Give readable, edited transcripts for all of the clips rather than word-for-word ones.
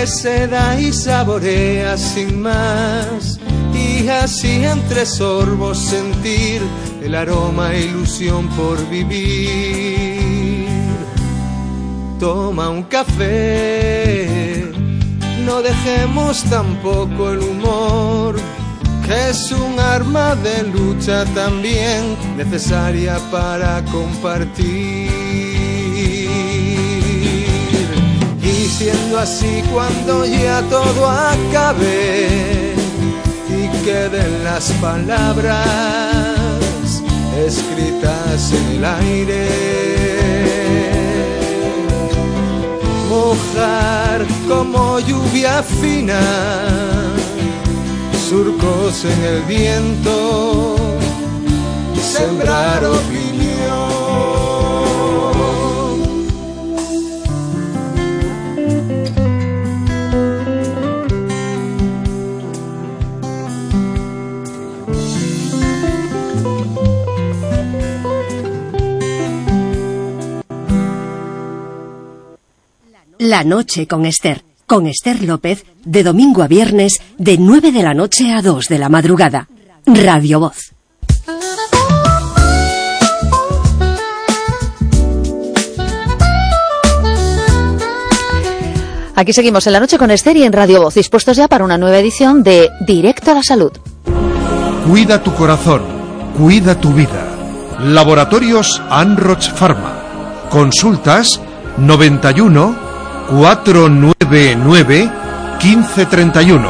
de seda y saborea sin más, y así entre sorbos sentir el aroma e ilusión por vivir. Toma un café, no dejemos tampoco el humor, que es un arma de lucha también necesaria para compartir. Y siendo así, cuando ya todo acabe y queden las palabras escritas en el aire, mojar como lluvia fina surcos en el viento, sembrar opinión. La noche con Esther López, de domingo a viernes, de 9 de la noche a 2 de la madrugada. Radio Voz. Aquí seguimos en La noche con Esther y en Radio Voz, dispuestos ya para una nueva edición de Directo a la Salud. Cuida tu corazón, cuida tu vida. Laboratorios Anroch Pharma. Consultas 91 499 1531.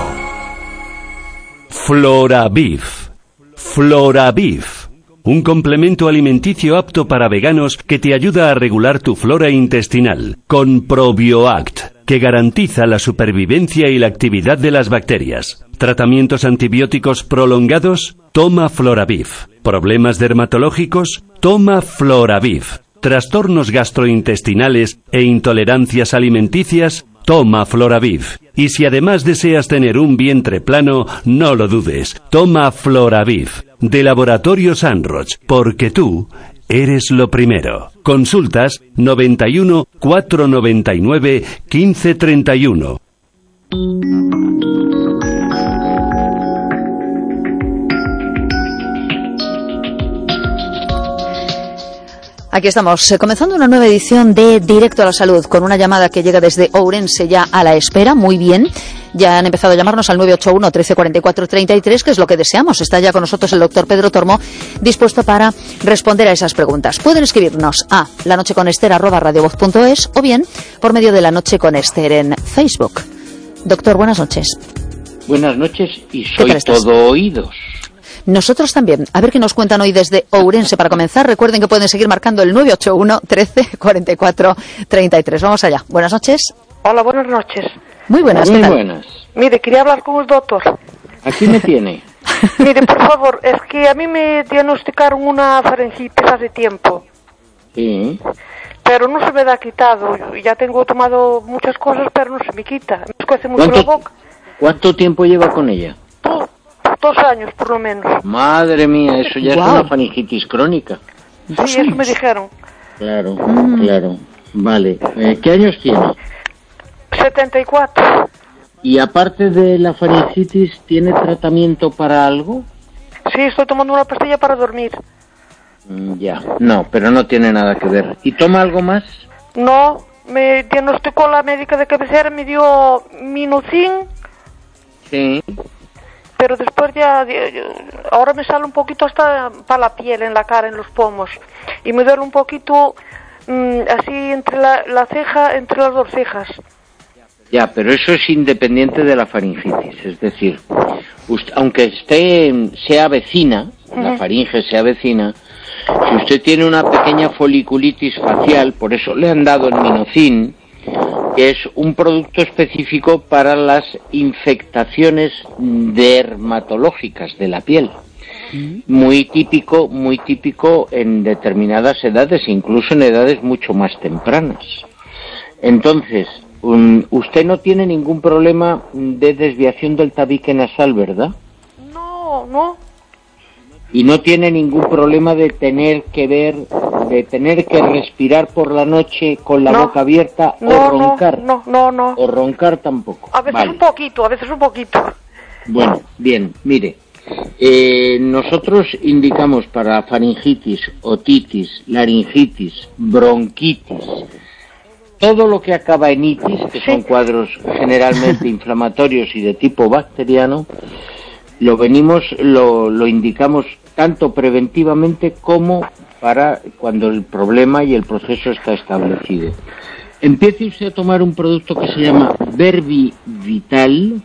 Floraviv. Floraviv. Un complemento alimenticio apto para veganos que te ayuda a regular tu flora intestinal con ProbioAct, que garantiza la supervivencia y la actividad de las bacterias. ¿Tratamientos antibióticos prolongados? Toma Floraviv. ¿Problemas dermatológicos? Toma Floraviv. ¿Trastornos gastrointestinales e intolerancias alimenticias? Toma Floraviv. Y si además deseas tener un vientre plano, no lo dudes. Toma Floraviv. De Laboratorios Anroch, porque tú eres lo primero. Consultas 91 499 1531. Aquí estamos, comenzando una nueva edición de Directo a la Salud, con una llamada que llega desde Ourense ya a la espera. Muy bien, ya han empezado a llamarnos al 981 13 44 33, que es lo que deseamos. Está ya con nosotros el doctor Pedro Tormo, dispuesto para responder a esas preguntas. Pueden escribirnos a lanocheconester@radiovoz.es o bien por medio de La Noche con Esther en Facebook. Doctor, buenas noches. Buenas noches y soy todo oídos. Nosotros también. A ver qué nos cuentan hoy desde Ourense. Para comenzar, recuerden que pueden seguir marcando el 981 13 44 33. Vamos allá. Buenas noches. Hola, buenas noches. Muy buenas. Muy buenas. Mire, quería hablar con el doctor. Aquí me tiene. Mire, por favor, es que a mí me diagnosticaron una faringitis hace tiempo. Sí. Pero no se me da quitado. Ya tengo tomado muchas cosas, pero no se me quita. Me escuece mucho la boca. ¿Cuánto tiempo lleva con ella? 2 años, por lo menos. Madre mía, eso ya es una faringitis crónica. Sí, eso me dijeron. Claro, claro. Vale. ¿Qué años tiene? 74. ¿Y aparte de la faringitis, tiene tratamiento para algo? Sí, estoy tomando una pastilla para dormir. Ya. No, pero no tiene nada que ver. ¿Y toma algo más? No, me diagnosticó la médica de cabecera, me dio Minocin. Sí. Pero después ya, ahora me sale un poquito hasta para la piel, en la cara, en los pomos. Y me duele un poquito así entre la ceja, entre las dos cejas. Ya, pero eso es independiente de la faringitis. Es decir, aunque sea vecina, la faringe sea vecina, si usted tiene una pequeña foliculitis facial, por eso le han dado el Minocin, que es un producto específico para las infectaciones dermatológicas de la piel. Muy típico en determinadas edades, incluso en edades mucho más tempranas. Entonces, usted no tiene ningún problema de desviación del tabique nasal, ¿verdad? No. Y no tiene ningún problema de tener que ver de tener que respirar por la noche con la boca abierta o roncar? No. O roncar tampoco. A veces un poquito. Bueno, bien, mire. Nosotros indicamos para faringitis, otitis, laringitis, bronquitis, todo lo que acaba en itis, que son cuadros generalmente inflamatorios y de tipo bacteriano, lo indicamos tanto preventivamente como para cuando el problema y el proceso está establecido. Empiece usted a tomar un producto que se llama Verbivital,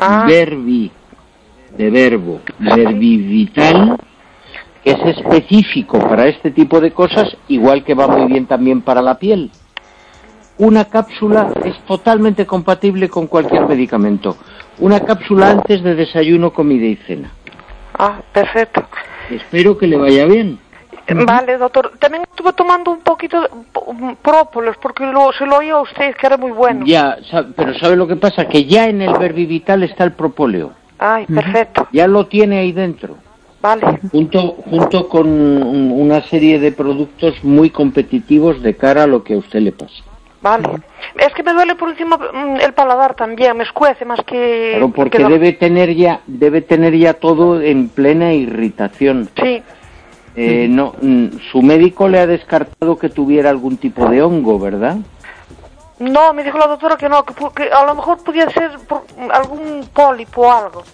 Verbivital, que es específico para este tipo de cosas, igual que va muy bien también para la piel. Una cápsula es totalmente compatible con cualquier medicamento. Una cápsula antes de desayuno, comida y cena. Perfecto. Espero que le vaya bien. Vale, doctor. También estuve tomando un poquito de própolis, porque se lo oía a usted, que era muy bueno. Ya, pero ¿sabe lo que pasa? Que ya en el Verbivital está el propóleo. Ay, perfecto. Ya lo tiene ahí dentro. Vale. Junto con una serie de productos muy competitivos de cara a lo que a usted le pasa. Vale. Es que me duele por encima el paladar también, me escuece más que... Claro, porque debe tener ya todo en plena irritación. Sí. No, su médico le ha descartado que tuviera algún tipo de hongo, ¿verdad? No, me dijo la doctora que no, que a lo mejor podía ser algún pólipo o algo.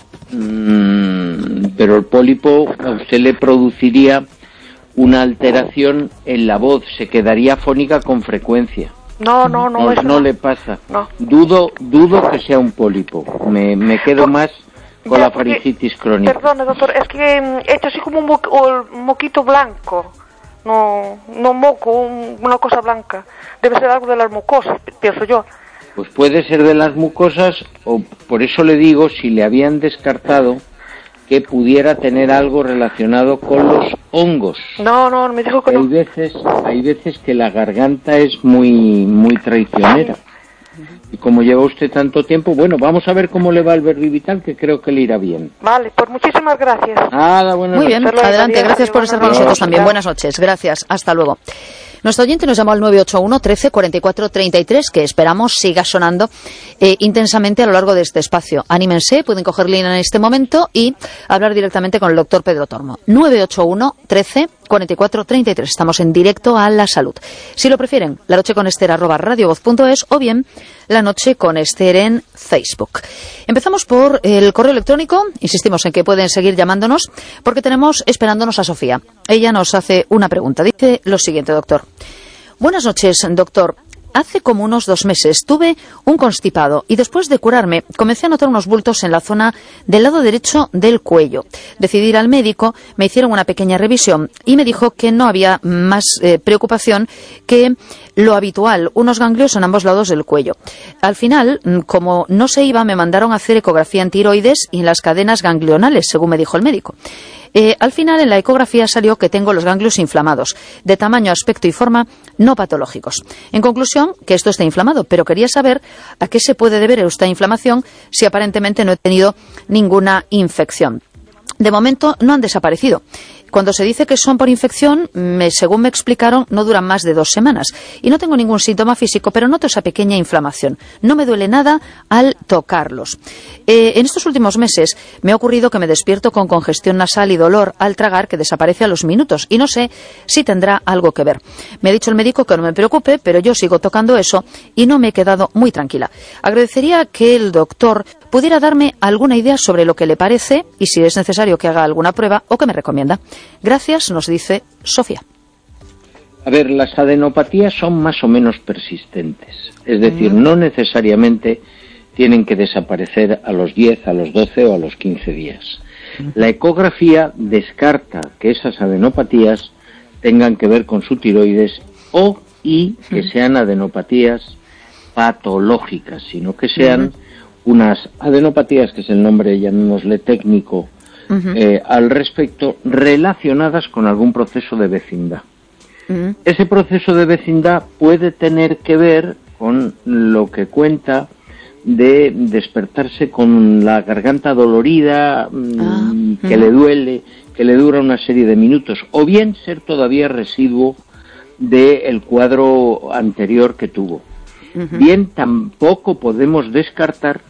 Pero el pólipo a usted le produciría una alteración en la voz, se quedaría afónica con frecuencia. No, eso no le pasa. No. Dudo que sea un pólipo. Me quedo más con la faringitis crónica. Perdone, doctor, es que he hecho así como un moquito blanco. No moco, una cosa blanca. Debe ser algo de las mucosas, pienso yo. Pues puede ser de las mucosas, o por eso le digo, si le habían descartado que pudiera tener algo relacionado con los hongos. No, me dijo que no. Hay veces que la garganta es muy traicionera. Y como lleva usted tanto tiempo, bueno, vamos a ver cómo le va el Verbivital, que creo que le irá bien. Vale, pues muchísimas gracias. Muy bien, adelante, gracias por estar con nosotros también. Buenas noches, gracias, hasta luego. Nuestro oyente nos llamó al 981 13 44 33, que esperamos siga sonando intensamente a lo largo de este espacio. Anímense, pueden coger línea en este momento y hablar directamente con el doctor Pedro Tormo. 981 13 44 33. Estamos en directo a la salud. Si lo prefieren, la noche con Ester @radiovoz.es o bien la noche con Ester en Facebook. Empezamos por el correo electrónico. Insistimos en que pueden seguir llamándonos porque tenemos esperándonos a Sofía. Ella nos hace una pregunta. Dice lo siguiente, doctor. Buenas noches, doctor. Hace como unos 2 meses tuve un constipado y después de curarme comencé a notar unos bultos en la zona del lado derecho del cuello. Decidí ir al médico, me hicieron una pequeña revisión y me dijo que no había más preocupación que lo habitual, unos ganglios en ambos lados del cuello. Al final, como no se iba, me mandaron a hacer ecografía en tiroides y en las cadenas ganglionales, según me dijo el médico. Al final, en la ecografía salió que tengo los ganglios inflamados, de tamaño, aspecto y forma no patológicos. En conclusión, que esto está inflamado, pero quería saber a qué se puede deber esta inflamación si aparentemente no he tenido ninguna infección. De momento no han desaparecido. Cuando se dice que son por infección, según me explicaron, no duran más de 2 semanas. Y no tengo ningún síntoma físico, pero noto esa pequeña inflamación. No me duele nada al tocarlos. En estos últimos meses me ha ocurrido que me despierto con congestión nasal y dolor al tragar que desaparece a los minutos. Y no sé si tendrá algo que ver. Me ha dicho el médico que no me preocupe, pero yo sigo tocando eso y no me he quedado muy tranquila. Agradecería que el doctor pudiera darme alguna idea sobre lo que le parece y si es necesario que haga alguna prueba o que me recomienda. Gracias, nos dice Sofía. A ver, las adenopatías son más o menos persistentes. Es decir, no necesariamente tienen que desaparecer a los 10, a los 12 o a los 15 días. La ecografía descarta que esas adenopatías tengan que ver con su tiroides y que sean adenopatías patológicas, sino que sean unas adenopatías, que es el nombre, llamémosle técnico, al respecto, relacionadas con algún proceso de vecindad. Ese proceso de vecindad puede tener que ver con lo que cuenta de despertarse con la garganta dolorida, que le duele, que le dura una serie de minutos, o bien ser todavía residuo del cuadro anterior que tuvo. Bien, tampoco podemos descartar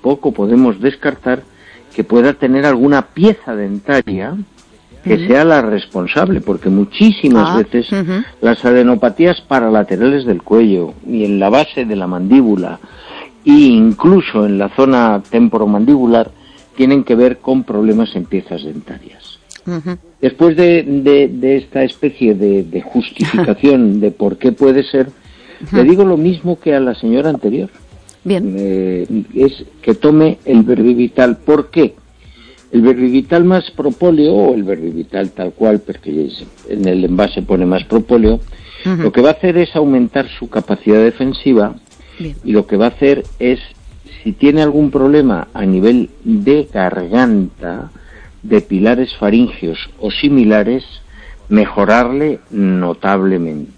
que pueda tener alguna pieza dentaria que sea la responsable, porque muchísimas veces las adenopatías paralaterales del cuello y en la base de la mandíbula e incluso en la zona temporomandibular tienen que ver con problemas en piezas dentarias. Después de esta especie de justificación de por qué puede ser, le digo lo mismo que a la señora anterior. Bien. Es que tome el Verbivital. ¿Por qué? El Verbivital más propóleo, o el Verbivital tal cual, porque en el envase pone más propóleo, lo que va a hacer es aumentar su capacidad defensiva. Bien. Y lo que va a hacer es, si tiene algún problema a nivel de garganta, de pilares faringeos o similares, mejorarle notablemente.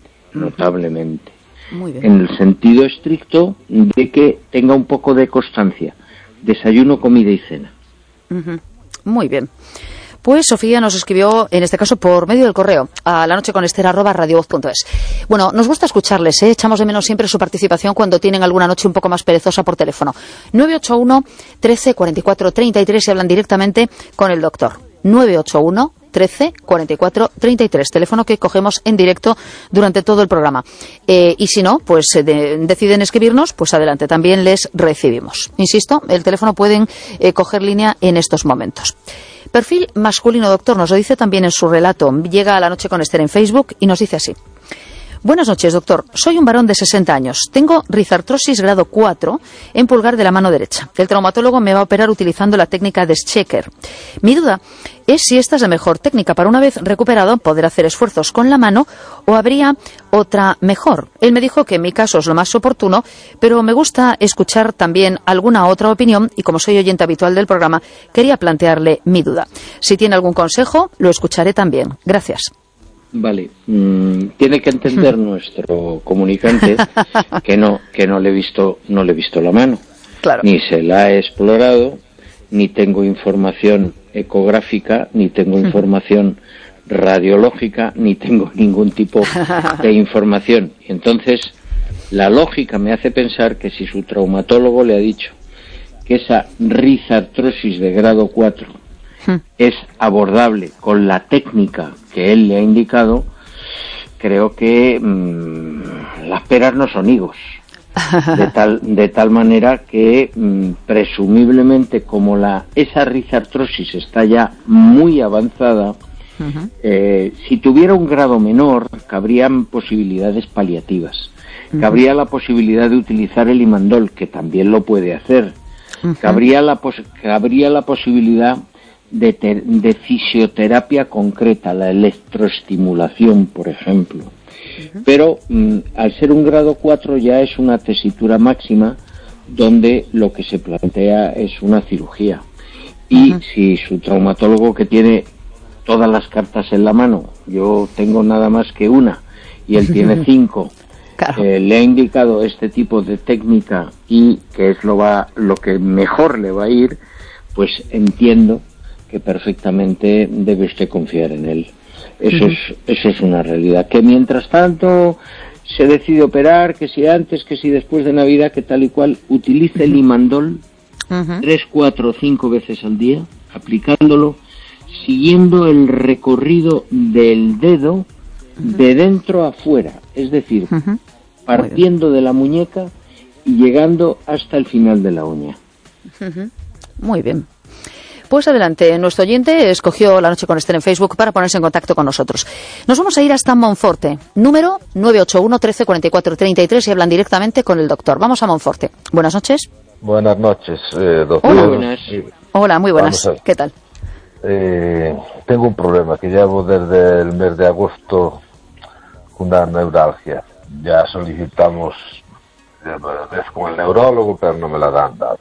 Muy bien. En el sentido estricto de que tenga un poco de constancia, desayuno, comida y cena. Muy bien. Pues Sofía nos escribió, en este caso por medio del correo, a lanocheconester@radiovoz.es. Bueno, nos gusta escucharles, echamos de menos siempre su participación cuando tienen alguna noche un poco más perezosa por teléfono. 981 13 44 33 y hablan directamente con el doctor. 981 13 44 33, teléfono que cogemos en directo durante todo el programa. Y si no, pues deciden escribirnos, pues adelante, también les recibimos. Insisto, el teléfono pueden coger línea en estos momentos. Perfil masculino, doctor, nos lo dice también en su relato. Llega a La Noche con Esther en Facebook y nos dice así. Buenas noches, doctor. Soy un varón de 60 años. Tengo rizartrosis grado 4 en pulgar de la mano derecha. El traumatólogo me va a operar utilizando la técnica de Schecker. Mi duda es si esta es la mejor técnica para, una vez recuperado, poder hacer esfuerzos con la mano, o habría otra mejor. Él me dijo que en mi caso es lo más oportuno, pero me gusta escuchar también alguna otra opinión y, como soy oyente habitual del programa, quería plantearle mi duda. Si tiene algún consejo, lo escucharé también. Gracias. Vale, tiene que entender nuestro comunicante que no le he visto la mano, claro. Ni se la he explorado, ni tengo información ecográfica, ni tengo información radiológica, ni tengo ningún tipo de información. Entonces, la lógica me hace pensar que si su traumatólogo le ha dicho que esa rizartrosis de grado 4 es abordable con la técnica que él le ha indicado, creo que las peras no son higos, de tal manera que presumiblemente, como esa rizartrosis está ya muy avanzada, si tuviera un grado menor, cabrían posibilidades paliativas, cabría la posibilidad de utilizar el imandol, que también lo puede hacer, cabría la posibilidad de fisioterapia concreta, la electroestimulación, por ejemplo. Pero al ser un grado 4 ya es una tesitura máxima donde lo que se plantea es una cirugía. Y si su traumatólogo, que tiene todas las cartas en la mano, yo tengo nada más que una y él tiene 5, claro, le ha indicado este tipo de técnica y que es lo que mejor le va a ir, pues entiendo que perfectamente debe usted confiar en él. Eso es una realidad. Que mientras tanto se decide operar, que si antes, que si después de Navidad, que tal y cual, utilice el imandol 3, 4, 5 veces al día, aplicándolo, siguiendo el recorrido del dedo de dentro a afuera, es decir, partiendo de la muñeca y llegando hasta el final de la uña. Muy bien. Pues adelante, nuestro oyente escogió La Noche con Esther en Facebook para ponerse en contacto con nosotros. Nos vamos a ir hasta Monforte, número 981 13 44 33, y hablan directamente con el doctor. Vamos a Monforte. Buenas noches. Buenas noches, doctor. Hola, buenas. Hola, muy buenas. ¿Qué tal? Tengo un problema que llevo desde el mes de agosto, una neuralgia. Ya solicitamos con el neurólogo, pero no me la dan nada.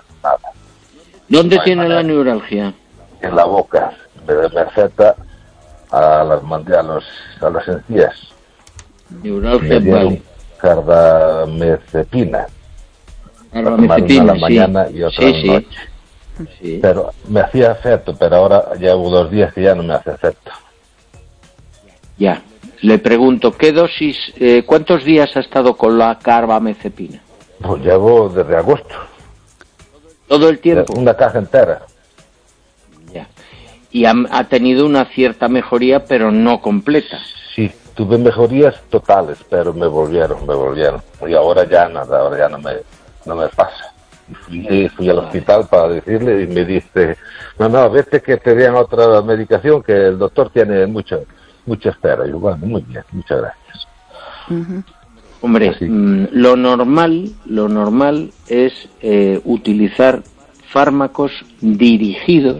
¿Dónde tiene la neuralgia? En la boca, me afecta a las encías. Neuralgia, vale. Carbamazepina. Una a la mañana y otra a la noche. Sí. Pero me hacía efecto, pero ahora llevo 2 días que ya no me hace efecto. Ya. Le pregunto, ¿qué dosis, cuántos días ha estado con la carbamazepina? Pues llevo desde agosto. ¿Todo el tiempo? Una caja entera. Ya. Y ha tenido una cierta mejoría, pero no completa. Sí, tuve mejorías totales, pero me volvieron. Y ahora ya nada, ahora ya no me pasa. Fui al hospital para decirle y me dice, no, vete que te den otra medicación, que el doctor tiene mucha espera. Y yo, bueno, muy bien, muchas gracias. Hombre, lo normal es utilizar fármacos dirigidos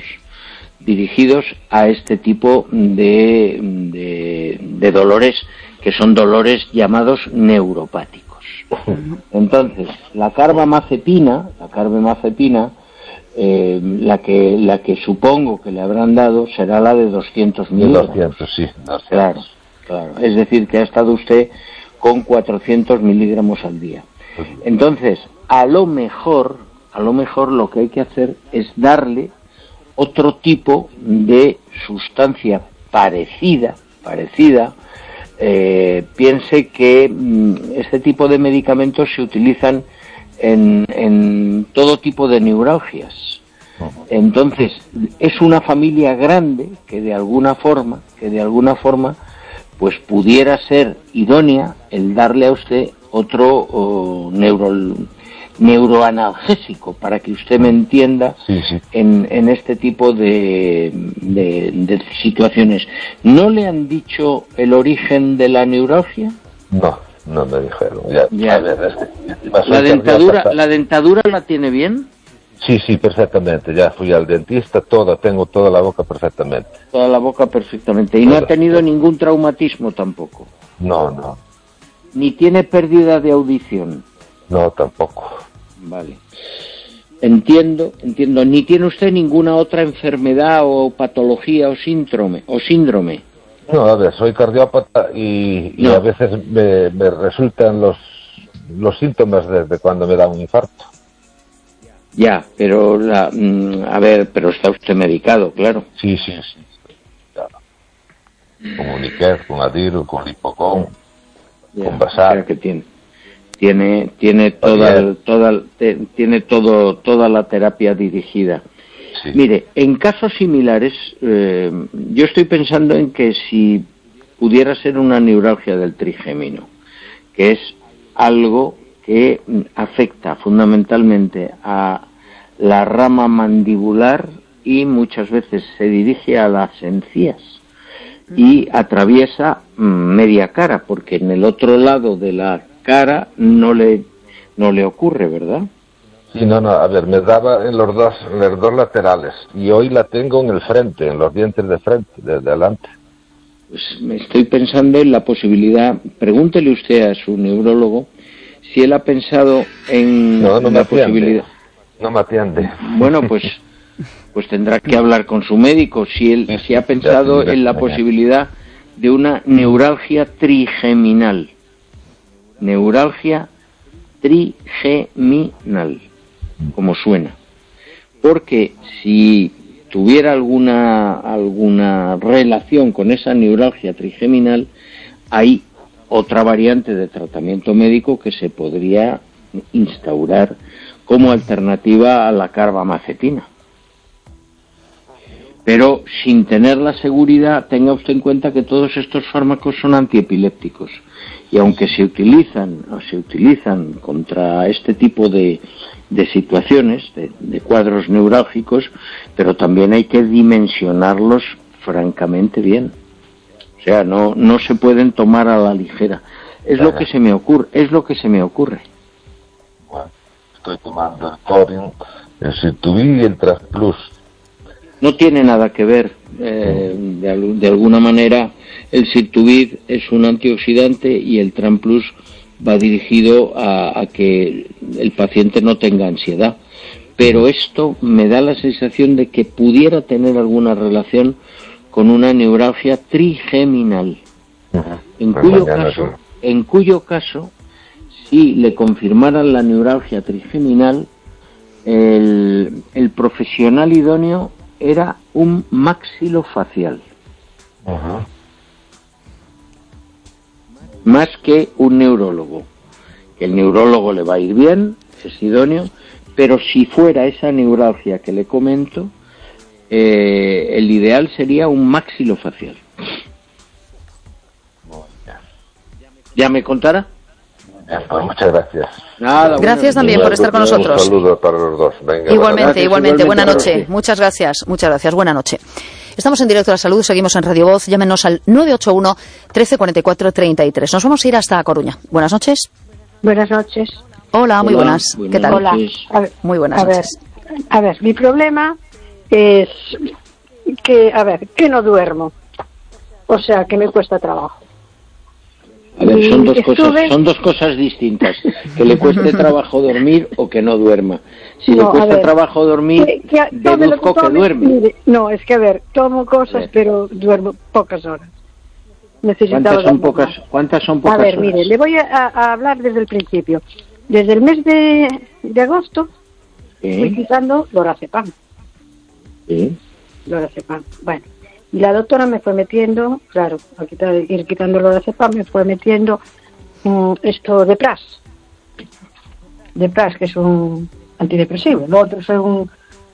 a este tipo de dolores, que son dolores llamados neuropáticos. Entonces, la carbamazepina, la que supongo que le habrán dado será la de 200 miligramos. 200, sí. 200. Claro. Es decir, que ha estado usted con 400 miligramos al día. Entonces, a lo mejor lo que hay que hacer es darle otro tipo de sustancia parecida. Piense que este tipo de medicamentos se utilizan en todo tipo de neuralgias. Entonces, es una familia grande que de alguna forma pues pudiera ser idónea el darle a usted otro neuroanalgésico, para que usted me entienda. Sí. En este tipo de situaciones. ¿No le han dicho el origen de la neuralgia? No me dijeron. Ya. A ver, ¿La dentadura la tiene bien? Sí, perfectamente. Ya fui al dentista, tengo toda la boca perfectamente. Toda la boca perfectamente. ¿Y no ha tenido ningún traumatismo tampoco? No. ¿Ni tiene pérdida de audición? No, tampoco. Vale. Entiendo. ¿Ni tiene usted ninguna otra enfermedad o patología o síndrome? No, a ver, soy cardiópata y a veces me resultan los síntomas desde cuando me da un infarto. Ya, pero pero está usted medicado, claro. Sí. Claro. Con Uniquer, con Adiru, con Lipocón, con Basar. O sea que tiene toda la terapia dirigida. Sí. Mire, en casos similares, yo estoy pensando en que si pudiera ser una neuralgia del trigémino, que es algo que afecta fundamentalmente a la rama mandibular y muchas veces se dirige a las encías y atraviesa media cara, porque en el otro lado de la cara no le ocurre, ¿verdad? Sí, a ver, me daba en los dos laterales y hoy la tengo en el frente, en los dientes de frente, de adelante. Pues me estoy pensando en la posibilidad, pregúntele usted a su neurólogo si él ha pensado en la posibilidad. No me atiende. Bueno, pues tendrá que hablar con su médico si ha pensado en la posibilidad de una neuralgia trigeminal. Neuralgia trigeminal, como suena. Porque si tuviera alguna relación con esa neuralgia trigeminal, hay otra variante de tratamiento médico que se podría instaurar como alternativa a la carbamazepina. Pero sin tener la seguridad, tenga usted en cuenta que todos estos fármacos son antiepilépticos. Y aunque se utilizan contra este tipo de situaciones, de cuadros neurálgicos, pero también hay que dimensionarlos francamente bien. O sea, no se pueden tomar a la ligera. Es lo que se me ocurre. Bueno, estoy tomando el Corin, el Sirtuviv y el Transplus. No tiene nada que ver. De alguna manera, el Sirtuviv es un antioxidante y el Transplus va dirigido a que el paciente no tenga ansiedad. Pero esto me da la sensación de que pudiera tener alguna relación con una neuralgia trigeminal, en cuyo caso, si le confirmaran la neuralgia trigeminal, el profesional idóneo era un maxilofacial. Ajá. Más que un neurólogo. El neurólogo le va a ir bien, es idóneo, pero si fuera esa neuralgia que le comento, el ideal sería un maxilofacial. ¿Ya me contará? Pues muchas gracias. Nada, Gracias también por estar con nosotros. Un saludo para los dos. Venga, Igualmente. Buena noche. Muchas gracias. Buena noche. Estamos en directo a la salud, seguimos en Radio Voz. Llámenos al 981 13 44 33. Nos vamos a ir hasta Coruña. Buenas noches. Buenas noches. Hola, muy buenas. ¿Qué tal? Hola. Muy buenas noches. A ver, mi problema es que no duermo. O sea, que me cuesta trabajo. A ver, son dos cosas distintas. Que le cueste trabajo dormir o que no duerma. Si le cuesta trabajo dormir, deduzco que duerme. Mire, no, es que a ver, tomo cosas, pero duermo pocas horas. ¿Cuántas son pocas horas? A ver, horas? mire, le voy a hablar desde el principio. Desde el mes de agosto, fui quitando lorazepam. Lorazepam, bueno. Y la doctora me fue metiendo, claro, ir quitando el lorazepam, me fue metiendo esto de Pras, que es un antidepresivo. Lo otro es un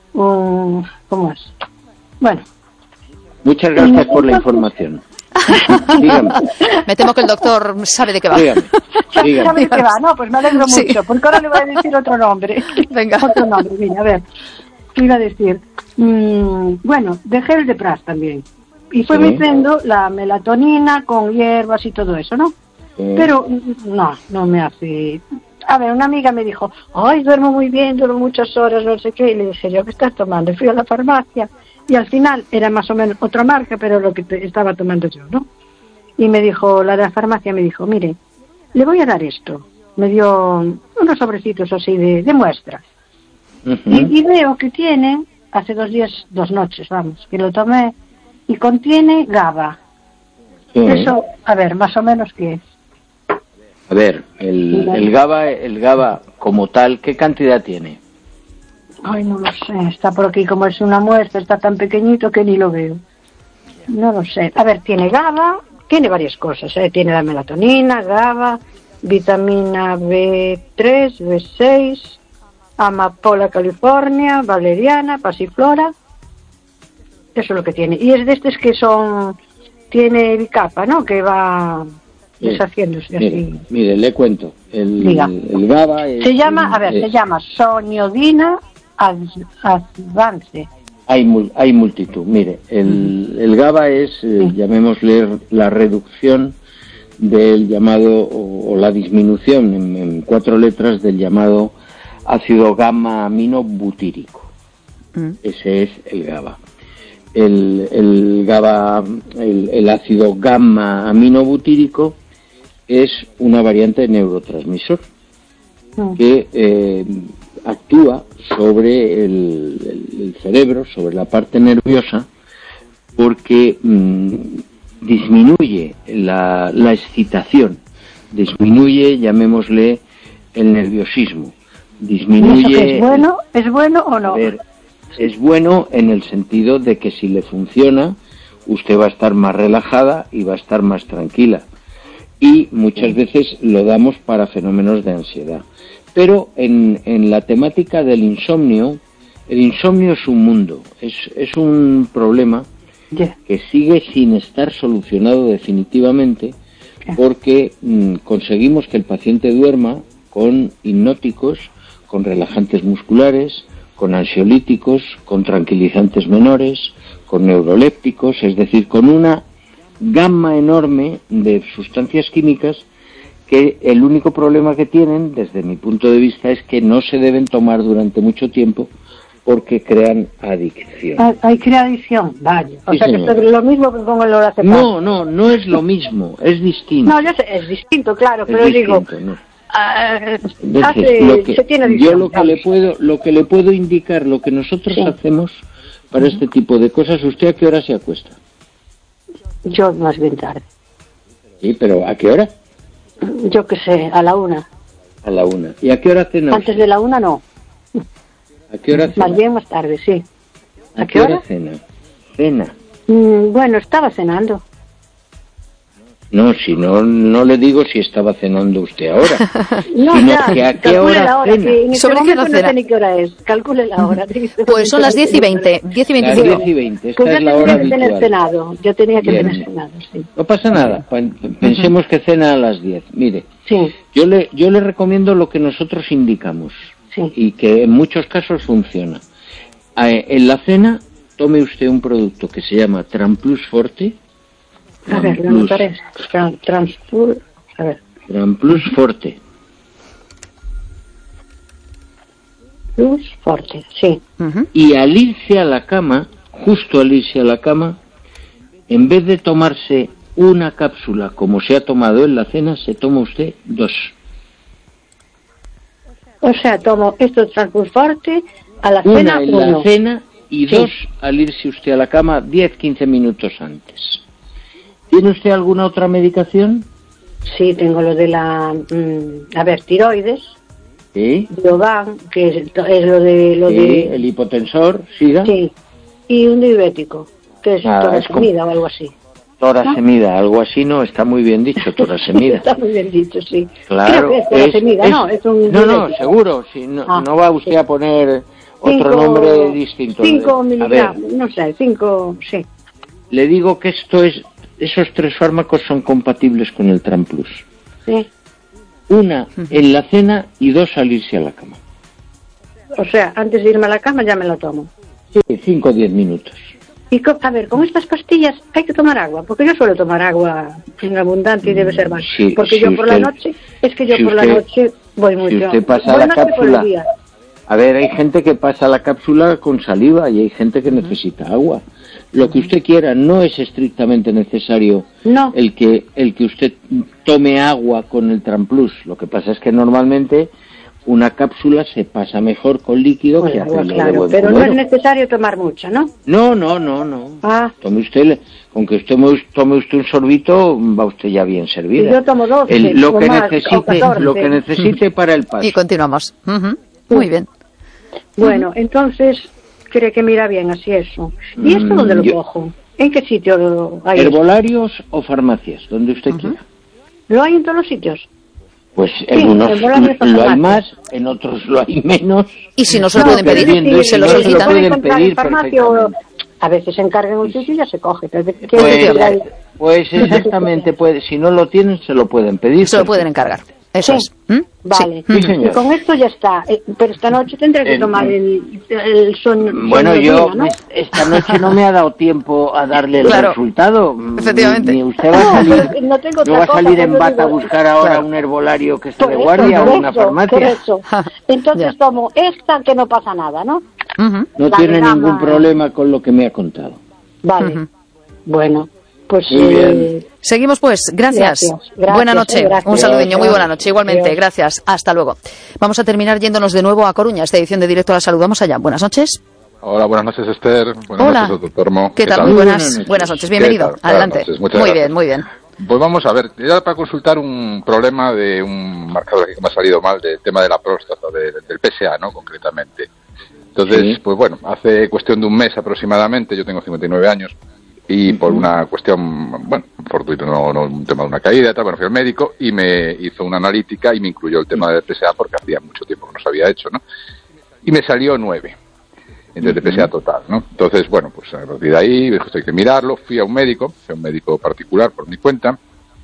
¿cómo es? Bueno. Muchas gracias por la información. Dígame. Me temo que el doctor sabe de qué va. Dígame. ¿Sabe de qué va? No, pues me alegro mucho, porque ahora le voy a decir otro nombre. Venga. Otro nombre, mira, a ver. ¿Qué iba a decir? Bueno, dejé el de Pras también. Y fue metiendo la melatonina con hierbas y todo eso, ¿no? Pero no me hace... A ver, una amiga me dijo, ay, duermo muy bien, duermo muchas horas, no sé qué. Y le dije, ¿yo qué estás tomando? Y fui a la farmacia. Y al final era más o menos otra marca, pero lo que estaba tomando yo, ¿no? Y me dijo, la de la farmacia me dijo, mire, le voy a dar esto. Me dio unos sobrecitos así de muestra. Y veo que tiene, hace 2 noches, vamos, que lo tomé, y contiene GABA. Eso, a ver, más o menos, ¿qué es? A ver, el GABA como tal, ¿qué cantidad tiene? Ay, no lo sé, está por aquí, como es una muestra, está tan pequeñito que ni lo veo. No lo sé. A ver, tiene GABA, tiene varias cosas, tiene la melatonina, GABA, vitamina B3, B6, amapola california, valeriana, pasiflora. Eso es lo que tiene. Y es de estos que tiene bicapa, ¿no? Que va deshaciéndose así. Mire, le cuento. El GABA es... Se llama soniodina advance. Hay multitud. Mire, el GABA es, llamémosle, la reducción del llamado, o la disminución en 4 letras del llamado ácido gamma aminobutírico. Ese es el GABA. El GABA, el ácido gamma aminobutírico es una variante de neurotransmisor que actúa sobre el cerebro, sobre la parte nerviosa, porque disminuye la excitación, disminuye, llamémosle, el nerviosismo, disminuye... ¿Es bueno o no? A ver, es bueno en el sentido de que si le funciona, usted va a estar más relajada y va a estar más tranquila. Y muchas veces lo damos para fenómenos de ansiedad. Pero en la temática del insomnio, el insomnio es un mundo, es un problema que sigue sin estar solucionado definitivamente, porque conseguimos que el paciente duerma con hipnóticos, con relajantes musculares, con ansiolíticos, con tranquilizantes menores, con neurolépticos, es decir, con una gama enorme de sustancias químicas que el único problema que tienen, desde mi punto de vista, es que no se deben tomar durante mucho tiempo porque crean adicción. Hay crea adicción, vaya. O Sí, sea, señor. que es lo mismo que con el lorazepam. No es lo mismo, es distinto. No, yo sé, es distinto, claro, Es pero distinto, digo... ¿no? se tiene adicción. Yo lo que le puedo indicar, lo que nosotros hacemos para este tipo de cosas, ¿usted a qué hora se acuesta? Yo más bien tarde. Sí, pero ¿a qué hora? Yo qué sé, a la 1. A la 1. ¿Y a qué hora cena? Antes de la 1 no. ¿A qué hora cena? Más bien más tarde, sí. ¿A qué hora cena? Cena. Bueno, estaba cenando. No, si no le digo si estaba cenando usted ahora. No, sino ya, que a qué calcule hora la hora, cena. que en este ¿Sobre qué momento hora no cena? sé ni qué hora es. Calcule la hora. Pues son las 10:20, 10:25. Las 10:20, esta Pues es ya la hora tenía que tener habitual. cenado. Yo tenía que Bien. tener cenado, sí. No pasa nada, pensemos que cena a las 10. Mire, Sí, yo le recomiendo lo que nosotros indicamos sí. y que en muchos casos funciona. En la cena, tome usted un producto que se llama Tramplus Forte. A ver, lo anotaré. Transpur. A ver. Tramplus Forte. Plus Forte, sí. Y al irse a la cama, justo al irse a la cama, en vez de tomarse una cápsula como se ha tomado en la cena, se toma usted 2. O sea, tomo esto Transpur Forte a la Una cena, en la cena y 2 al irse usted a la cama 10-15 minutos antes. ¿Tiene usted alguna otra medicación? Sí, tengo lo de la, tiroides, Sí. Bioban, que es lo de El hipotensor, siga. sí, y un diurético, que es Nada, es torasemida o algo así. Torasemida, algo así no, está muy bien dicho, torasemida. Está muy bien dicho, sí. Claro, Creo que es torasemida, no, es un no, diurético. seguro, si no va usted a poner otro 5 nombre distinto. 5 A ver, miligramos, no sé, 5, sí. le digo que esos 3 fármacos son compatibles con el Tramplus. Sí. Una en la cena y 2 al irse a la cama. O sea, antes de irme a la cama ya me la tomo. Sí, 5 o 10 minutos. Y a ver, con estas pastillas hay que tomar agua, porque yo suelo tomar agua en abundante y debe ser más. Sí, porque si yo por la usted- noche, es que yo si por la usted- noche voy mucho. Si usted pasa voy la más que por el cápsula, día. a ver, hay gente que pasa la cápsula con saliva y hay gente que necesita agua. Lo que usted quiera, no es estrictamente necesario No. el que usted tome agua con el Tramplus. Lo que pasa es que normalmente una cápsula se pasa mejor con líquido Con que agua, hacerlo de claro, buen pero no cubero. es necesario tomar mucha, ¿no? No. Ah, Tome usted, aunque usted tome usted un sorbito, va usted ya bien servida. yo tomo 12 Lo o que más, o 14. lo que necesite para el paso. Y continuamos. Muy bien. bueno, entonces cree que mira bien así eso. ¿Y esto dónde lo cojo? ¿En qué sitio hay? ¿Herbolarios o farmacias? Donde usted quiera. ¿Lo hay en todos los sitios? Pues en unos herbolarios o lo hay farmacias. más, en otros lo hay menos. Y si no se lo pueden pedir, dependiendo, se lo no se lo solicitan. pueden encontrar pedir en farmacia o perfectamente. a veces se encarga en un sitio y ya se coge. Pero quiero decir, hay- Pues exactamente, si no lo tienen, se lo pueden pedir. Se lo pueden encargar. Eso Sí. es. Vale, Sí, señor. y con esto ya está. Pero esta noche tendré que tomar el Bueno, yo ¿no? esta noche no me ha dado tiempo a darle el Claro. resultado. Efectivamente. Ni usted va a salir, No tengo no va otra a salir cosa, en por bata eso a digo. buscar ahora Claro. un herbolario que esté Por de eso, guardia por o una eso, farmacia. por eso. Entonces tomo esta que no pasa nada, ¿no? Ujú. No La tiene gama- ningún problema con lo que me ha contado. Vale. Bueno, pues Muy bien. Seguimos pues, gracias. Gracias, Buena noche, gracias. un saludiño, muy buena Adiós. noche, igualmente, Adiós. gracias, hasta luego. Vamos a terminar yéndonos de nuevo a Coruña, esta edición de Directo a la Salud, vamos allá, buenas noches. Hola, buenas noches, Esther. Buenas Hola. noches, doctor Mo. ¿Qué tal? Muy buenas noches, bienvenido, ¿Qué tal? adelante. Buenas noches, muchas Muy gracias. bien, muy bien. Pues vamos a ver, era para consultar un problema de un marcador que me ha salido mal, del tema de la próstata, del PSA, ¿no? Concretamente. Entonces, Sí. pues bueno, hace cuestión de un mes aproximadamente, yo tengo 59 años, y por una cuestión, bueno, fortuito, no un tema de una caída y tal, bueno, fui al médico y me hizo una analítica y me incluyó el tema del PSA porque hacía mucho tiempo que no se había hecho, ¿no? Y me salió 9. Entonces, de PSA total, ¿no? Entonces, bueno, pues a partir de ahí, dijo, esto hay que mirarlo, fui a un médico particular por mi cuenta,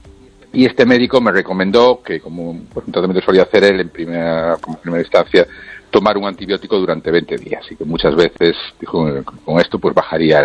y este médico me recomendó que, como pues, un tratamiento solía hacer él como primera instancia, tomar un antibiótico durante 20 días, y que muchas veces, dijo, con esto pues bajaría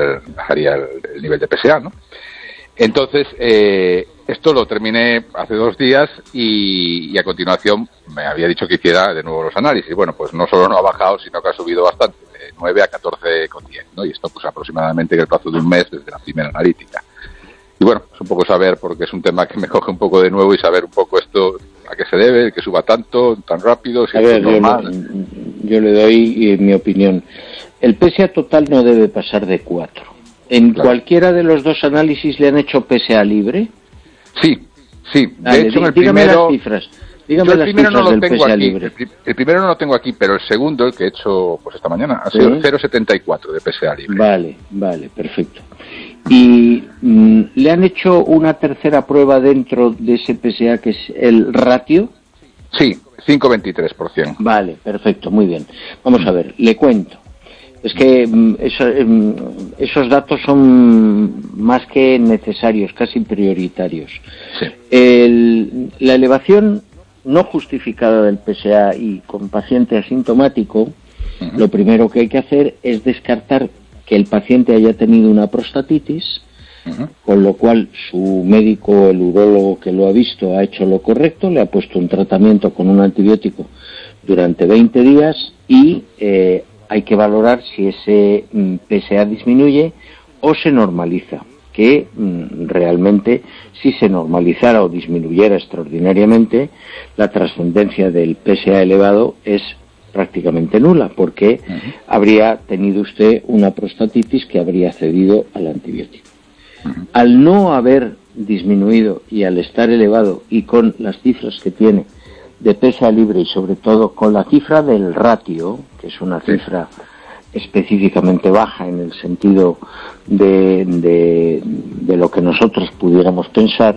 el nivel de PSA, ¿no? Entonces, esto lo terminé hace 2 días y a continuación me había dicho que hiciera de nuevo los análisis. Bueno, pues no solo no ha bajado, sino que ha subido bastante, de 9 a 14,10, ¿no? Y esto pues aproximadamente en el plazo de un mes desde la primera analítica. Y bueno, es un poco saber, porque es un tema que me coge un poco de nuevo, y saber un poco esto, a qué se debe, que suba tanto, tan rápido, si A es ver, normal. yo le doy mi opinión. El PSA total no debe pasar de 4. ¿En Claro. cualquiera de los 2 análisis le han hecho PSA libre? Sí. De Vale, hecho, en el dígame primero... las cifras. Dígame. Yo el primero no lo del tengo PSA aquí. libre. El primero no lo tengo aquí, pero el segundo, el que he hecho pues esta mañana, ha sido 0,74 de PSA libre. Vale, perfecto. ¿Y le han hecho una tercera prueba dentro de ese PSA, que es el ratio? Sí, 5,23%. Vale, perfecto, muy bien. Vamos a ver, le cuento. Es que esos datos son más que necesarios, casi prioritarios. Sí. La elevación no justificada del PSA y con paciente asintomático, lo primero que hay que hacer es descartar que el paciente haya tenido una prostatitis, con lo cual su médico, el urólogo que lo ha visto, ha hecho lo correcto, le ha puesto un tratamiento con un antibiótico durante 20 días y hay que valorar si ese PSA disminuye o se normaliza, que realmente si se normalizara o disminuyera extraordinariamente, la trascendencia del PSA elevado es prácticamente nula, porque habría tenido usted una prostatitis que habría cedido al antibiótico. Al no haber disminuido y al estar elevado y con las cifras que tiene de PSA libre y sobre todo con la cifra del ratio, que es una cifra específicamente baja en el sentido de lo que nosotros pudiéramos pensar,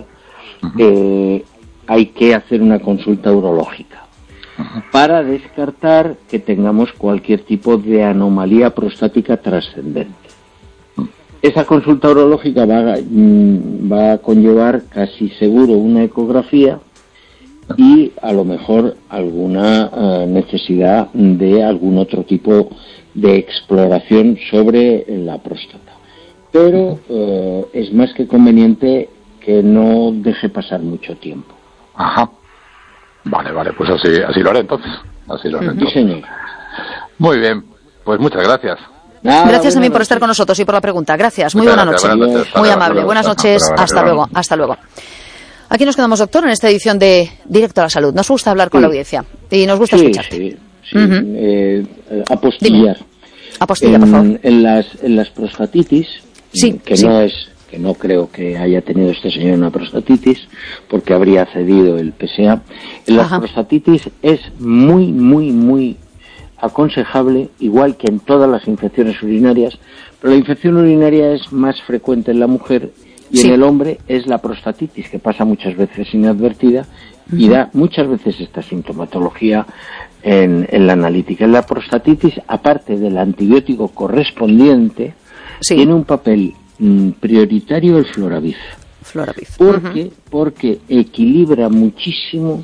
hay que hacer una consulta urológica para descartar que tengamos cualquier tipo de anomalía prostática trascendente. Esa consulta urológica va a conllevar casi seguro una ecografía y a lo mejor alguna necesidad de algún otro tipo de exploración sobre la próstata. Pero es más que conveniente que no deje pasar mucho tiempo. Ajá. Vale, pues así lo haré entonces. Sí, señor. Muy bien, pues muchas gracias. Gracias también por estar con nosotros y por la pregunta. Gracias, muy buena noche. Muy amable. Buenas noches, hasta luego. Aquí nos quedamos, doctor, en esta edición de Directo a la Salud. Nos gusta hablar con la audiencia y nos gusta escucharte. Apostillar. Apostilla, por favor. En las prostatitis, que no creo que haya tenido este señor una prostatitis, porque habría cedido el PSA. En las prostatitis es muy aconsejable, igual que en todas las infecciones urinarias, pero la infección urinaria es más frecuente en la mujer y en el hombre es la prostatitis, que pasa muchas veces inadvertida y da muchas veces esta sintomatología en la analítica. En la prostatitis, aparte del antibiótico correspondiente, tiene un papel prioritario el Floravif. Porque equilibra muchísimo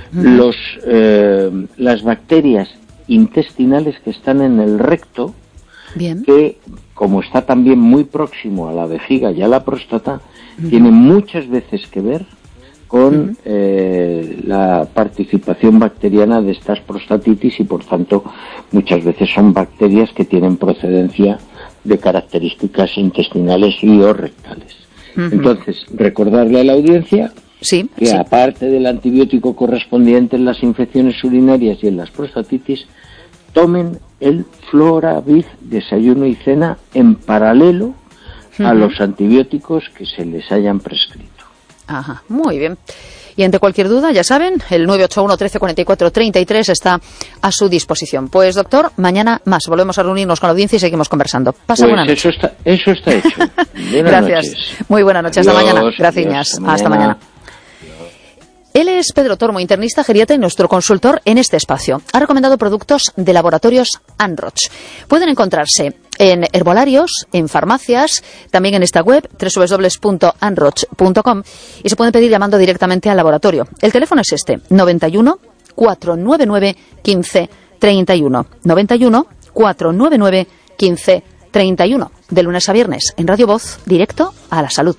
las bacterias intestinales que están en el recto, que como está también muy próximo a la vejiga y a la próstata, tiene muchas veces que ver con la participación bacteriana de estas prostatitis y por tanto muchas veces son bacterias que tienen procedencia de características intestinales y o rectales. Entonces, recordarle a la audiencia que aparte del antibiótico correspondiente en las infecciones urinarias y en las prostatitis, tomen el Floravif desayuno y cena en paralelo a los antibióticos que se les hayan prescrito. Ajá, muy bien. Y ante cualquier duda, ya saben, el 981 13 44 33 está a su disposición. Pues, doctor, mañana más. Volvemos a reunirnos con la audiencia y seguimos conversando. Pasa buena noche. Eso está hecho. Gracias. Noches. Muy buena noche. Hasta mañana. Gracias. Hasta mañana. Él es Pedro Tormo, internista geriatra y nuestro consultor en este espacio. Ha recomendado productos de laboratorios Anroch. Pueden encontrarse en herbolarios, en farmacias, también en esta web www.anroch.com y se pueden pedir llamando directamente al laboratorio. El teléfono es este, 91 499 15 31. 91 499 15 31. De lunes a viernes en Radio Voz, directo a la salud.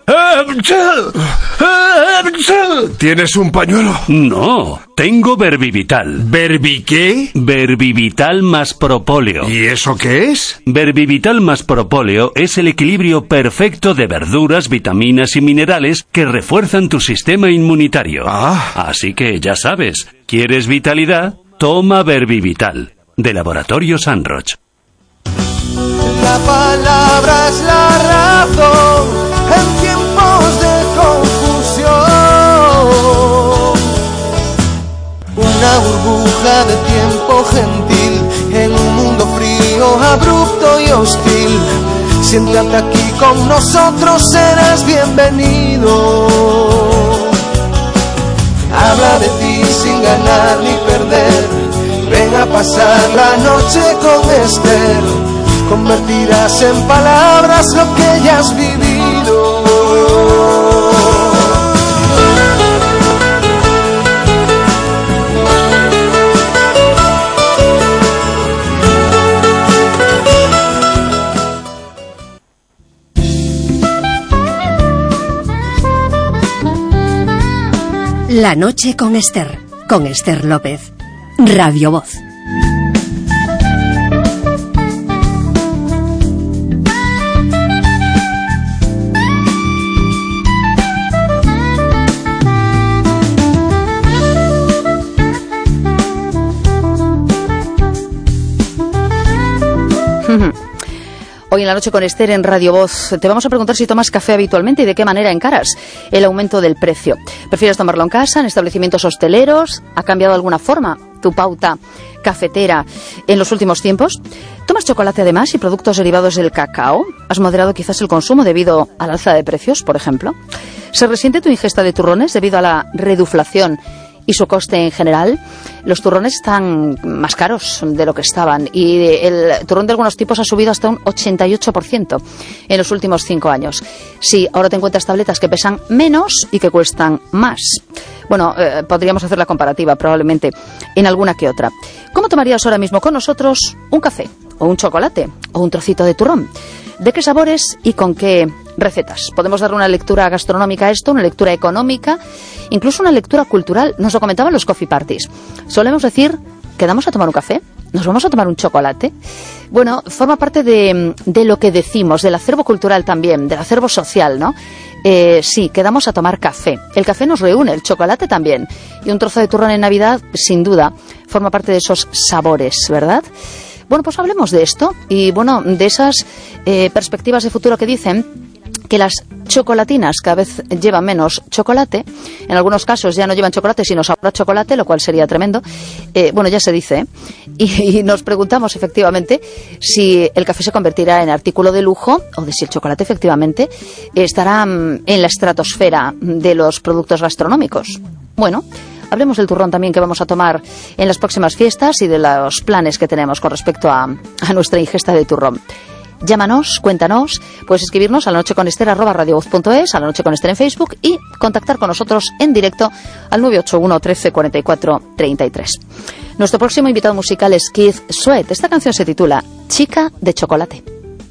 ¿Tienes un pañuelo? No, tengo Verbivital. ¿Verbi qué? Verbivital más propóleo. ¿Y eso qué es? Verbivital más propóleo es el equilibrio perfecto de verduras, vitaminas y minerales que refuerzan tu sistema inmunitario. Así que ya sabes, ¿quieres vitalidad? Toma Verbivital, de Laboratorios Anroch. La palabra es la razón en tiempos de confusión. una burbuja de tiempo gentil en un mundo frío, abrupto y hostil. Siéntate aquí con nosotros, serás bienvenido. Habla de ti sin ganar ni perder. Ven a pasar la noche con Esther. Convertirás en palabras lo que ya has vivido. La noche con Esther López, Radio Voz. Hoy en La noche con Esther en Radio Voz te vamos a preguntar si tomas café habitualmente y de qué manera encaras el aumento del precio. ¿Prefieres tomarlo en casa, en establecimientos hosteleros? ¿Ha cambiado de alguna forma tu pauta cafetera en los últimos tiempos? ¿Tomas chocolate además y productos derivados del cacao? ¿Has moderado quizás el consumo debido al alza de precios, por ejemplo? ¿Se resiente tu ingesta de turrones debido a la reduflación y su coste en general? Los turrones están más caros de lo que estaban y el turrón de algunos tipos ha subido hasta un 88% en los últimos 5 años. Sí, ahora te encuentras tabletas que pesan menos y que cuestan más. Bueno, podríamos hacer la comparativa probablemente en alguna que otra. ¿Cómo tomarías ahora mismo con nosotros un café o un chocolate o un trocito de turrón? ¿De qué sabores y con qué recetas? Podemos darle una lectura gastronómica a esto, una lectura económica, incluso una lectura cultural. Nos lo comentaban los coffee parties. Solemos decir, ¿quedamos a tomar un café? ¿Nos vamos a tomar un chocolate? Bueno, forma parte de lo que decimos, del acervo cultural también, del acervo social, ¿no? Sí, quedamos a tomar café. El café nos reúne, el chocolate también. Y un trozo de turrón en Navidad, sin duda, forma parte de esos sabores, ¿verdad? Bueno, pues hablemos de esto y, bueno, de esas perspectivas de futuro que dicen que las chocolatinas cada vez llevan menos chocolate. En algunos casos ya no llevan chocolate, sino sabor a chocolate, lo cual sería tremendo. Bueno, ya se dice, y nos preguntamos efectivamente si el café se convertirá en artículo de lujo o de si el chocolate efectivamente estará en la estratosfera de los productos gastronómicos. Bueno, hablemos del turrón también que vamos a tomar en las próximas fiestas y de los planes que tenemos con respecto a nuestra ingesta de turrón. Llámanos, cuéntanos, puedes escribirnos a lanocheconester@radiovoz.es, a La Noche con Esther en Facebook y contactar con nosotros en directo al 981 13 44 33. Nuestro próximo invitado musical es Keith Sweat. Esta canción se titula Chica de Chocolate.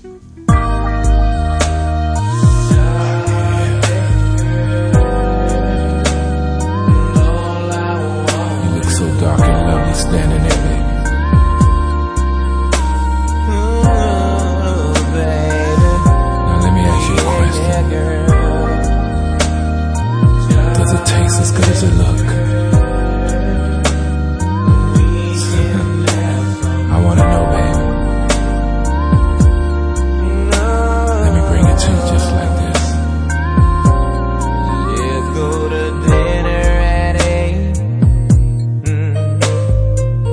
As good as it look. I wanna know, baby. Let me bring it to you just like this. Let's go to dinner at 8.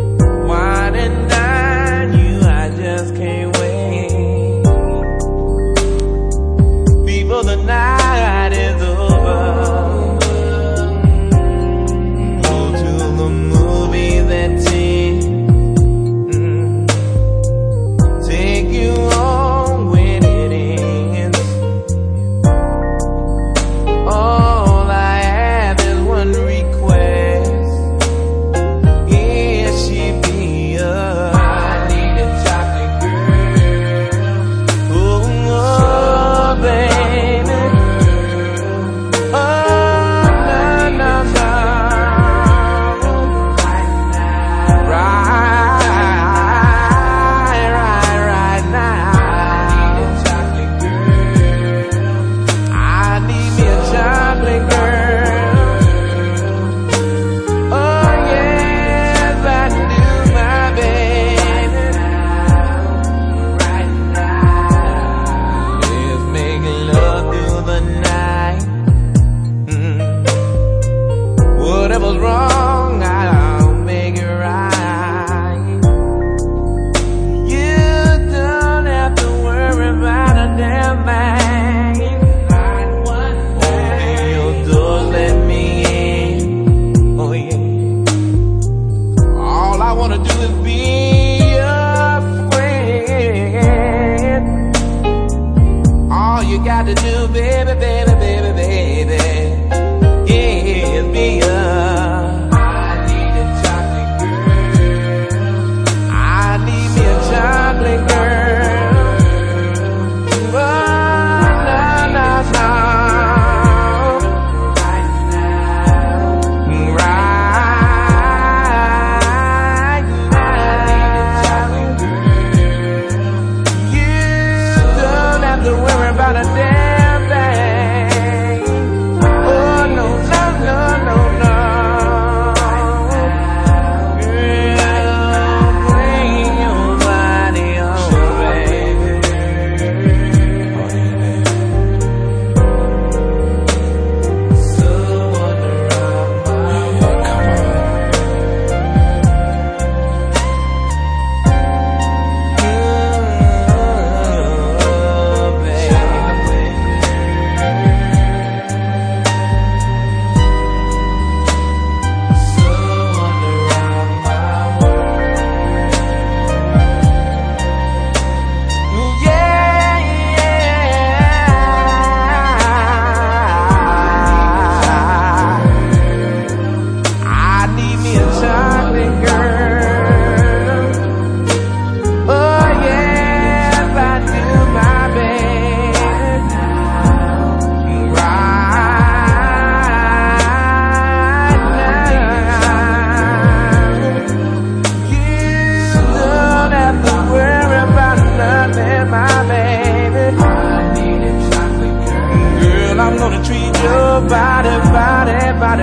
somebody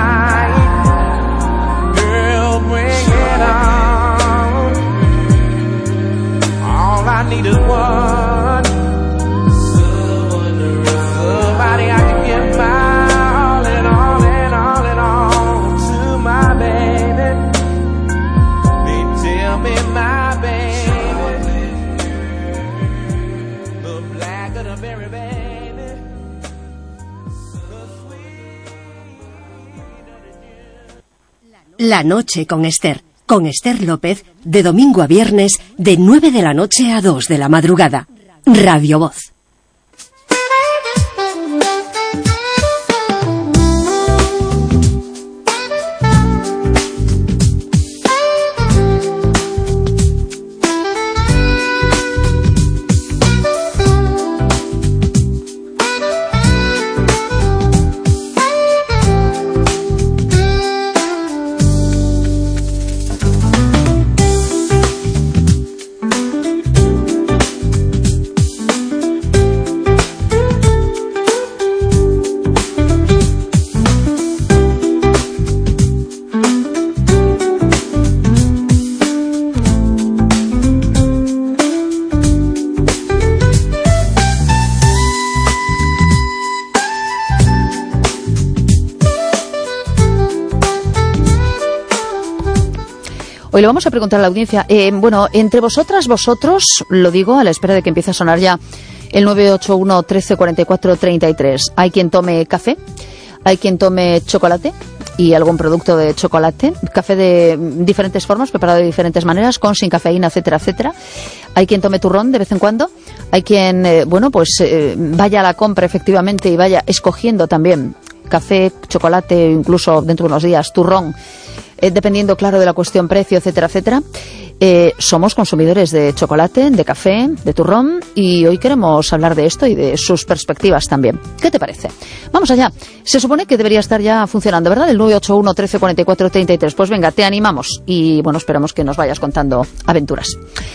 right. Girl, bring it on. All I need is one. Somebody I can give my all and all and all and all to my baby. They tell me my baby, the black of the berry baby, the sweet of the dew. La noche con Esther López, de domingo a viernes, de 9 de la noche a 2 de la madrugada. Radio Voz. Hoy le vamos a preguntar a la audiencia, bueno, entre vosotros, lo digo a la espera de que empiece a sonar ya el 981 13 44 33. Hay quien tome café, hay quien tome chocolate y algún producto de chocolate, café de diferentes formas, preparado de diferentes maneras, con, sin cafeína, etcétera, etcétera. Hay quien tome turrón de vez en cuando, hay quien, vaya a la compra efectivamente y vaya escogiendo también café, chocolate, incluso dentro de unos días turrón, dependiendo, claro, de la cuestión precio, etcétera, etcétera. Somos consumidores de chocolate, de café, de turrón, y hoy queremos hablar de esto y de sus perspectivas también. ¿Qué te parece? Vamos allá. Se supone que debería estar ya funcionando, ¿verdad? El 981 13 44 33. Pues venga, te animamos y, bueno, esperamos que nos vayas contando aventuras.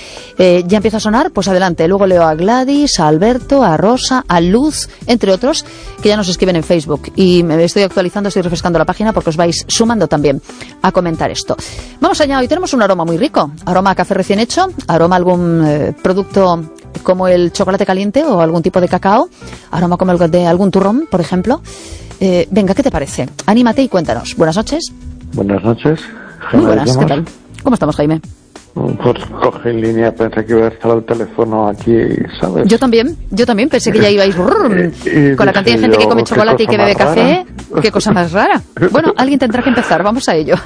Ya empieza a sonar, pues adelante. Luego leo a Gladys, a Alberto, a Rosa, a Luz, entre otros, que ya nos escriben en Facebook. Y me estoy actualizando, estoy refrescando la página porque os vais sumando también a comentar esto. Vamos allá, hoy tenemos un aroma muy rico. Aroma a café recién hecho, aroma a algún producto como el chocolate caliente o algún tipo de cacao, aroma como el de algún turrón, por ejemplo. Venga, ¿qué te parece? Anímate y cuéntanos. Buenas noches. Buenas noches. Muy buenas, ¿qué tal? ¿Cómo estamos, Jaime? Pues coge en línea, pensé que iba a estar el teléfono aquí, ¿sabes? Yo también pensé que ya ibais con la cantidad de gente que come chocolate y que bebe café. Qué cosa más rara. Bueno, alguien tendrá que empezar, vamos a ello.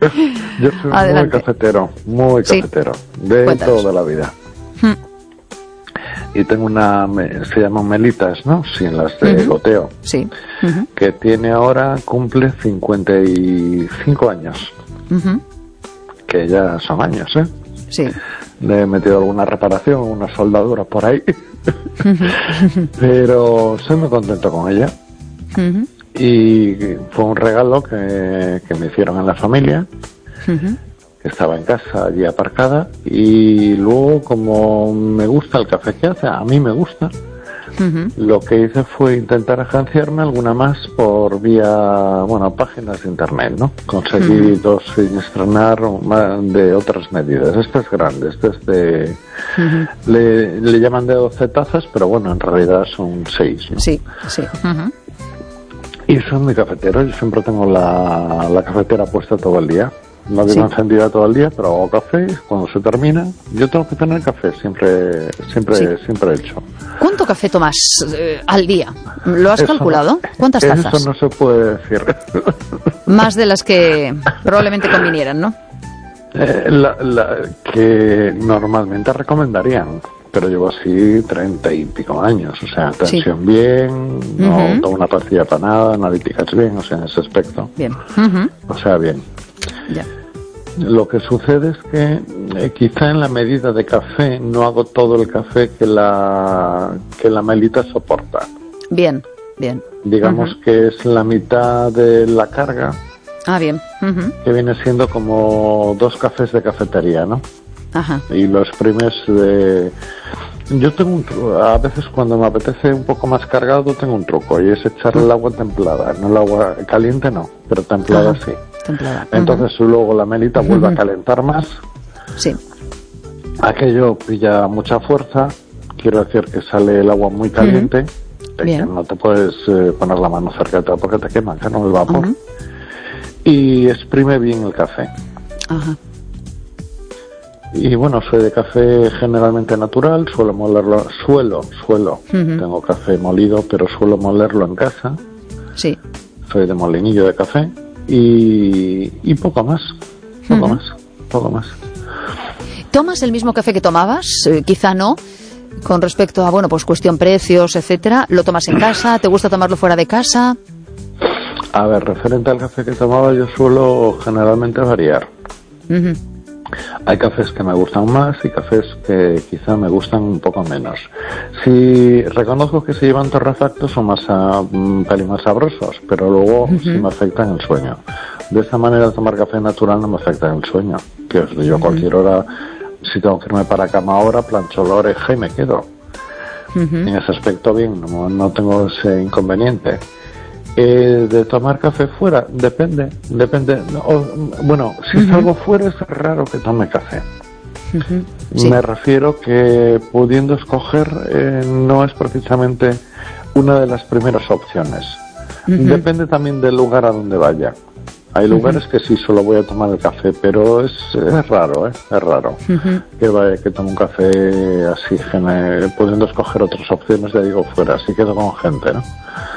Yo soy Adelante. muy cafetero, de Cuéntanos. toda la vida. Y tengo se llaman melitas, ¿no? Sin las de goteo. Sí. Que tiene ahora, cumple 55 años. Que ya son años, ¿eh? Sí. Le he metido alguna reparación, una soldadura por ahí. Pero soy muy contento con ella. Y fue un regalo que me hicieron en la familia. Que estaba en casa allí aparcada. Y luego, como me gusta el café que hace, a mí me gusta. Lo que hice fue intentar agenciarme alguna más por vía, páginas de internet, ¿no? Conseguí dos sin estrenar de otras medidas. Este es grande, este es de... le llaman de 12 tazas, pero bueno, en realidad son 6, ¿no? Sí. Y soy muy cafetero, yo siempre tengo la cafetera puesta todo el día. No digo encendida todo el día, pero hago café. Cuando se termina, yo tengo que tener café, siempre he hecho. ¿Cuánto café tomas al día? ¿Lo has calculado? ¿Cuántas tazas? Eso no se puede decir. Más de las que probablemente convinieran, ¿no? Que normalmente recomendarían, pero llevo así 30 y pico años, o sea, tensión bien, no tomo una pastilla para nada, analíticas bien, o sea, en ese aspecto. Bien. O sea, bien. Ya. Lo que sucede es que quizá en la medida de café no hago todo el café que la melita soporta. Bien. Digamos que es la mitad de la carga. Ah, bien. Que viene siendo como 2 cafés de cafetería, ¿no? Ajá. Y lo exprimes Yo tengo a veces cuando me apetece un poco más cargado tengo un truco, y es echarle el agua templada, no el agua caliente no, pero templada sí. Templada. Entonces luego la melita vuelve a calentar más. Sí. Aquello pilla mucha fuerza, quiero decir que sale el agua muy caliente, que no te puedes poner la mano cerca porque te quema, que no el vapor. Y exprime bien el café. Ajá. Y bueno, soy de café generalmente natural, suelo molerlo, tengo café molido, pero suelo molerlo en casa. Sí. Soy de molinillo de café y poco más. ¿Tomas el mismo café que tomabas? Quizá no, con respecto a, bueno, pues cuestión precios, etcétera. ¿Lo tomas en casa? ¿Te gusta tomarlo fuera de casa? A ver, referente al café que tomaba, yo suelo generalmente variar. Hay cafés que me gustan más y cafés que quizá me gustan un poco menos. Si reconozco que si llevan torrefactos son un pelín más sabrosos, pero luego sí me afectan el sueño. De esta manera tomar café natural no me afecta el sueño. Que yo a cualquier hora, si tengo que irme para cama ahora, plancho la oreja y me quedo. En ese aspecto bien, no tengo ese inconveniente. De tomar café fuera, depende. Bueno, si salgo fuera es raro que tome café. Sí. Me refiero que pudiendo escoger no es precisamente una de las primeras opciones. Depende también del lugar a donde vaya. Hay lugares que sí solo voy a tomar el café, pero es raro, es raro que tome un café así, pudiendo escoger otras opciones, ya digo, fuera, así quedo con gente, ¿no?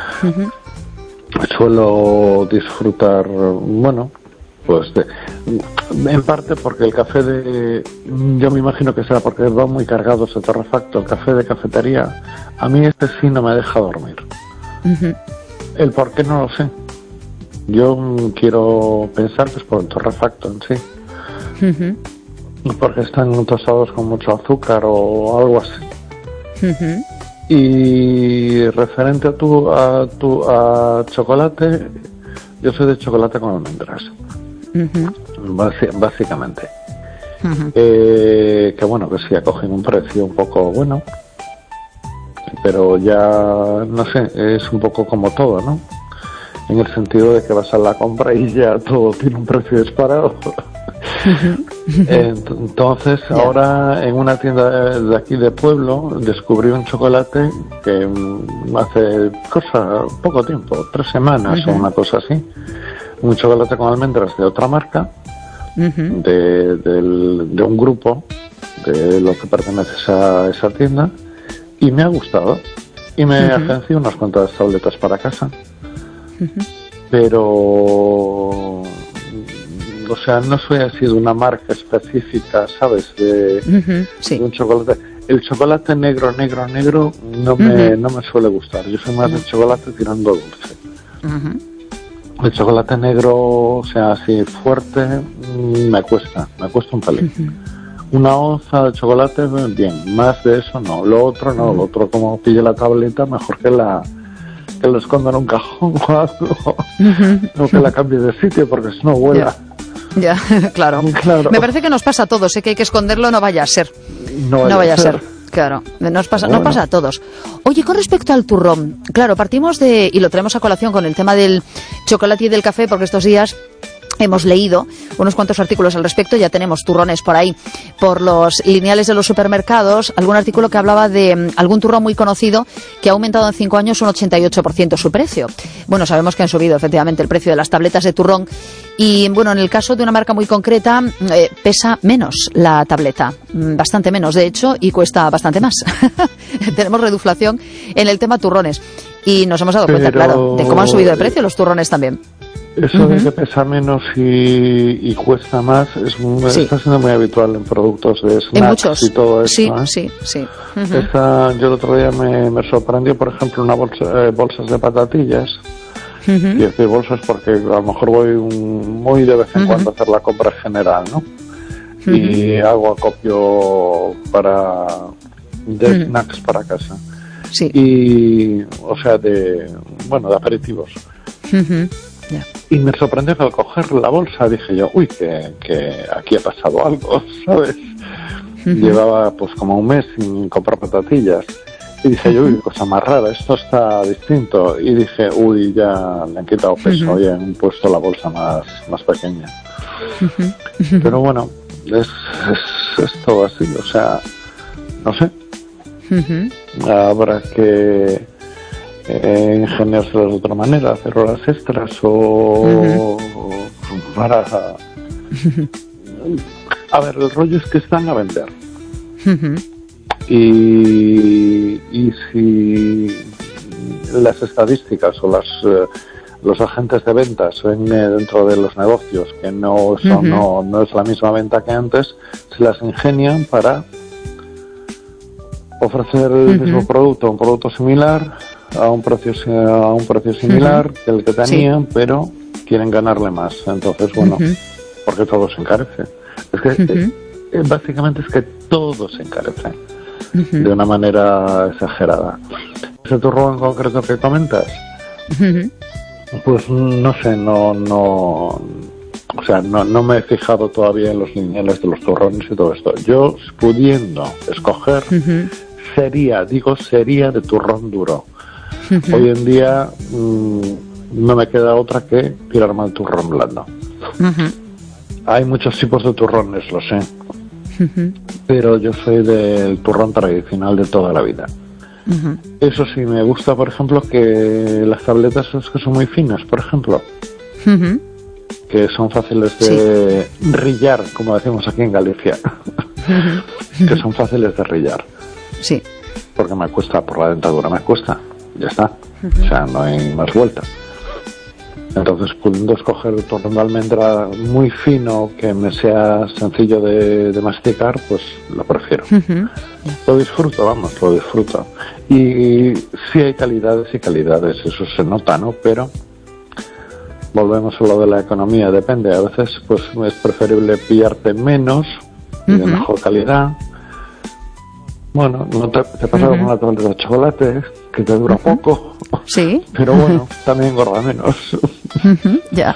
Suelo disfrutar, bueno, pues en parte porque el café yo me imagino que será porque va muy cargado ese torrefacto, el café de cafetería, a mí sí no me deja dormir. El por qué no lo sé. Yo quiero pensar que es por el torrefacto en sí. Porque están tostados con mucho azúcar o algo así. Y referente a chocolate, yo soy de chocolate con almendras. Básicamente. Que bueno, que sí acogen un precio un poco bueno, pero ya, no sé, es un poco como todo, ¿no? En el sentido de que vas a la compra y ya todo tiene un precio disparado. Entonces ahora en una tienda de aquí de pueblo descubrí un chocolate que hace poco tiempo, 3 semanas o una cosa así, un chocolate con almendras de otra marca, de un grupo de lo que pertenece a esa tienda, y me ha gustado y me agencié unas cuantas tabletas para casa. Pero o sea, no soy así de una marca específica, ¿sabes? De un chocolate. El chocolate negro no me suele gustar. Yo soy más de chocolate tirando dulce. El chocolate negro, o sea, así fuerte, me cuesta un pelín. Una onza de chocolate, bien, más de eso no. Lo otro no, lo otro como pille la tableta, mejor que lo esconda en un cajón o algo. No que la cambie de sitio porque si no vuela. Ya, claro. Me parece que nos pasa a todos, que hay que esconderlo, no vaya a ser. No vaya a ser. Claro, nos pasa a todos. Oye, con respecto al turrón, claro, partimos y lo traemos a colación con el tema del chocolate y del café, porque estos días hemos leído unos cuantos artículos al respecto, ya tenemos turrones por ahí, por los lineales de los supermercados, algún artículo que hablaba de algún turrón muy conocido que ha aumentado en 5 años un 88% su precio. Bueno, sabemos que han subido efectivamente el precio de las tabletas de turrón y, bueno, en el caso de una marca muy concreta, pesa menos la tableta, bastante menos de hecho, y cuesta bastante más. Tenemos reduflación en el tema turrones y nos hemos dado cuenta, claro, de cómo han subido de precio los turrones también. Eso de que pesa menos y cuesta más está siendo muy habitual en productos de snacks, en muchos. Y todo eso. Sí. Yo el otro día me sorprendió, por ejemplo, bolsas de patatillas. Y decir bolsas porque a lo mejor voy muy de vez en cuando a hacer la compra general, ¿no? Y hago acopio de snacks para casa. Sí. Y, o sea, de aperitivos. Yeah. Y me sorprendió que al coger la bolsa dije yo, uy, que aquí ha pasado algo, ¿sabes? llevaba pues como un mes sin comprar patatillas. Y dije yo, uy, cosa más rara, esto está distinto. Y dije, uy, ya le han quitado peso y han puesto la bolsa más pequeña. Pero bueno, es todo así, o sea, no sé. Habrá que ingeniárselas de otra manera, hacer horas extras o para... A ver, el rollo es que están a vender. Y si las estadísticas o los agentes de ventas ven dentro de los negocios que no es la misma venta que antes, se las ingenian para ofrecer el mismo producto, un producto similar a un precio similar que el que tenían, pero quieren ganarle más. Entonces, bueno, porque todo se encarece. Es que básicamente es que todo se encarece de una manera exagerada. Ese turrón en concreto que comentas, pues no sé, no me he fijado todavía en los lineales de los turrones y todo esto. Yo, pudiendo escoger, sería de turrón duro. Hoy en día no me queda otra que tirarme al turrón blando. Hay muchos tipos de turrones, lo sé, pero yo soy del turrón tradicional de toda la vida. Eso sí, me gusta, por ejemplo, que las tabletas es que son muy finas, por ejemplo, que son fáciles de rillar, como decimos aquí en Galicia, que son fáciles de rillar. Sí. Porque me cuesta, por la dentadura me cuesta, ya está, o sea, no hay más vuelta. Entonces, pudiendo escoger el turrón de almendra muy fino, que me sea sencillo de masticar, pues lo prefiero. Lo disfruto, lo disfruto. Y sí hay calidades y calidades, eso se nota, ¿no? Pero volvemos a lo de la economía, depende. A veces pues es preferible pillarte menos y de mejor calidad. Bueno, no te pasa con una tableta de chocolate, que te dura poco. Sí. Pero bueno, también engorda menos. Ya.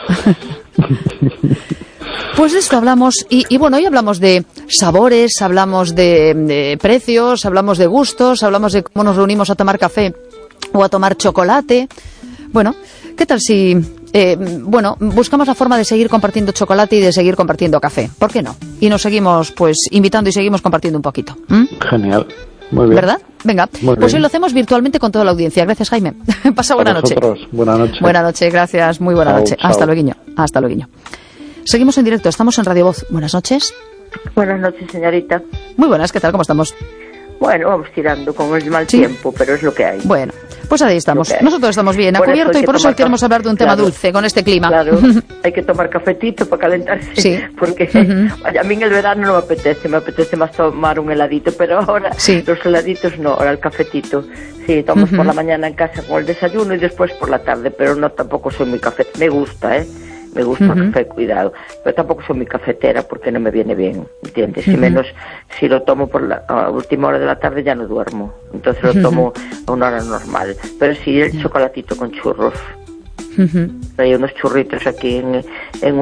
Pues de esto hablamos, y bueno, hoy hablamos de sabores, hablamos de precios, hablamos de gustos, hablamos de cómo nos reunimos a tomar café o a tomar chocolate. Bueno, ¿qué tal si buscamos la forma de seguir compartiendo chocolate y de seguir compartiendo café? ¿Por qué no? Y nos seguimos pues invitando y seguimos compartiendo un poquito. Genial. Muy bien. ¿Verdad? Venga, muy pues bien. hoy lo hacemos virtualmente con toda la audiencia. Gracias, Jaime. Pasa buena noche. Buena noche. Buena noche, gracias. Muy buena noche. Chao. Hasta luego. Hasta luego. Seguimos en directo, estamos en Radio Voz. Buenas noches. Buenas noches, señorita. Muy buenas, ¿qué tal? ¿Cómo estamos? Bueno, vamos tirando con el mal tiempo, pero es lo que hay. Bueno, pues ahí estamos. Nosotros estamos bien a Por cubierto eso y por eso hoy queremos hablar de un tema dulce con este clima. Claro, hay que tomar cafetito para calentarse. Sí. Porque a mí en el verano no me apetece más tomar un heladito, pero ahora los heladitos no, ahora el cafetito. Sí, tomo por la mañana en casa con el desayuno y después por la tarde, pero no, tampoco soy muy café. Me gusta, me gusta el café, cuidado, pero tampoco soy muy cafetera porque no me viene bien, ¿entiendes? Y menos si lo tomo a última hora de la tarde ya no duermo, entonces lo tomo a una hora normal, pero sí el chocolatito con churros. Hay unos churritos aquí en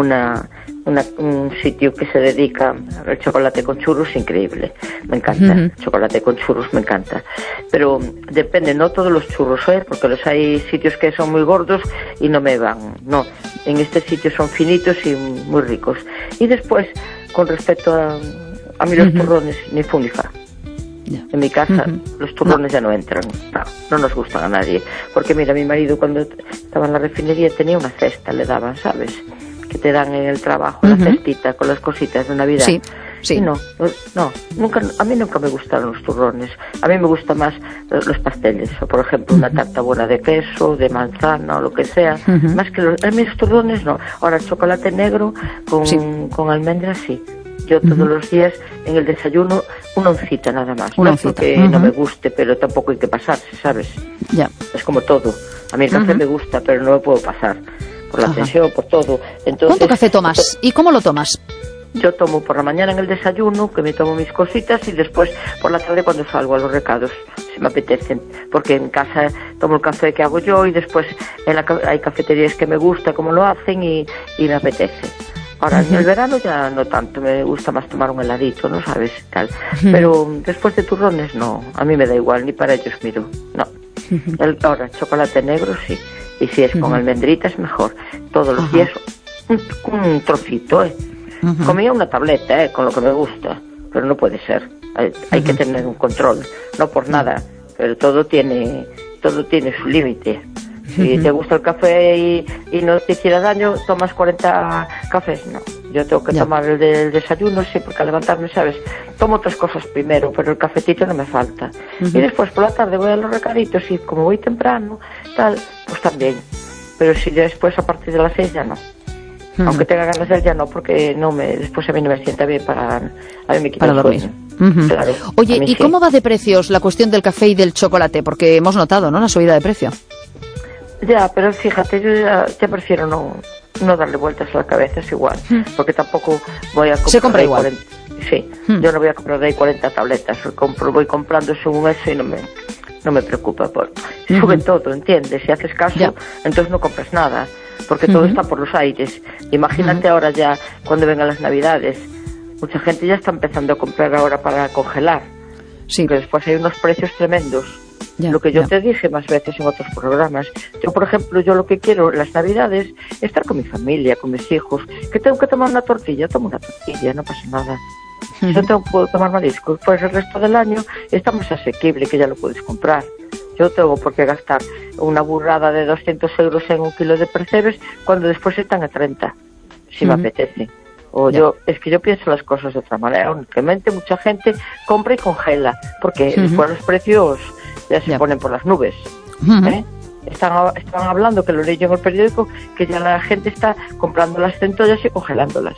un sitio que se dedica al chocolate con churros, increíble, me encanta, el chocolate con churros me encanta, pero depende, no todos los churros, porque los hay sitios que son muy gordos y no me van, no, en este sitio son finitos y muy ricos. Y después, con respecto a mí los turrones, ni fu ni fa. En mi casa los turrones ya no entran, no nos gustan a nadie, porque mira, mi marido cuando estaba en la refinería tenía una cesta, le daban, ¿sabes?, que te dan en el trabajo, la cestita con las cositas de Navidad. Sí. Y no, nunca, a mí nunca me gustaron los turrones. A mí me gustan más los pasteles, o por ejemplo una tarta buena de queso, de manzana o lo que sea, más que a mí los turrones no. Ahora el chocolate negro con almendras sí. Yo todos los días en el desayuno una oncita nada más. No porque no me guste, pero tampoco hay que pasarse, ¿sabes? Ya. Es como todo. A mí el café me gusta, pero no me puedo pasar. Por la tensión, por todo. Entonces, ¿cuánto café tomas? ¿Y cómo lo tomas? Yo tomo por la mañana en el desayuno, que me tomo mis cositas, y después por la tarde cuando salgo a los recados, si me apetecen. Porque en casa tomo el café que hago yo y después hay cafeterías que me gusta cómo lo hacen y me apetece. Ahora, en el verano ya no tanto, me gusta más tomar un heladito, ¿no sabes? Tal. Pero después de turrones, no, a mí me da igual, ni para ellos miro, no. Ahora, chocolate negro, sí. Y si es con almendritas, mejor. Todos los días, un trocito, Comía una tableta, con lo que me gusta, pero no puede ser. Hay que tener un control, no por nada, pero todo tiene su límite. Si te gusta el café y no te hiciera daño, tomas 40 cafés, no. Yo tengo que tomar el del desayuno, sí, porque al levantarme, ¿sabes? Tomo otras cosas primero, pero el cafetito no me falta. Y después por la tarde voy a los recaditos y como voy temprano, tal, pues también. Pero si después a partir de las 6 ya no. Aunque tenga ganas de él, ya no, porque después a mí no me sienta bien a mí me quita el sueño. Claro, oye, ¿y cómo va de precios la cuestión del café y del chocolate? Porque hemos notado, ¿no?, la subida de precio. Ya, pero fíjate, yo ya prefiero no darle vueltas a la cabeza, es igual, porque tampoco voy a comprar. Se compra igual. 40, sí, yo no voy a comprar de ahí 40 tabletas, voy comprando según eso y no me preocupa. Sube todo, ¿entiendes? Si haces caso, entonces no compras nada, porque todo está por los aires. Imagínate ahora ya, cuando vengan las Navidades, mucha gente ya está empezando a comprar ahora para congelar, que después hay unos precios tremendos. Lo que yo te dije más veces en otros programas. Yo, por ejemplo, lo que quiero en las Navidades es estar con mi familia, con mis hijos. Que tengo que tomar una tortilla, tomo una tortilla, no pasa nada. Yo puedo tomar mariscos, pues el resto del año está más asequible, que ya lo puedes comprar. Yo tengo por qué gastar una burrada de 200 euros en un kilo de percebes cuando después están a 30, si me apetece. Es que yo pienso las cosas de otra manera. Únicamente mucha gente compra y congela, porque después los precios ya se ponen por las nubes. Estaban hablando, que lo leí yo en el periódico, que ya la gente está comprando las centollas y congelándolas.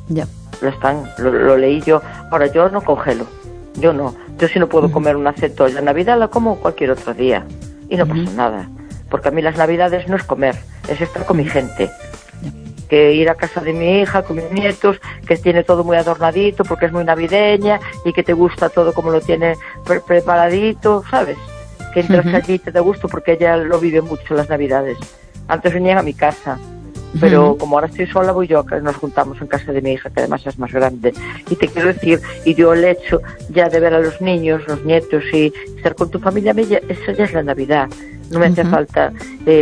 Lo leí yo. Ahora, yo no congelo, yo sí no puedo comer una centolla en Navidad, la como cualquier otro día y no pasa nada, porque a mí las Navidades no es comer, es estar con mi gente, que ir a casa de mi hija, con mis nietos, que tiene todo muy adornadito porque es muy navideña y que te gusta todo como lo tiene preparadito, ¿sabes? Que entras allí y te da gusto porque ella lo vive mucho las Navidades. Antes venían a mi casa, pero como ahora estoy sola, voy yo, nos juntamos en casa de mi hija, que además es más grande. Y te quiero decir, y yo el hecho ya de ver a los niños, los nietos y estar con tu familia, eso ya es la Navidad. No me hace falta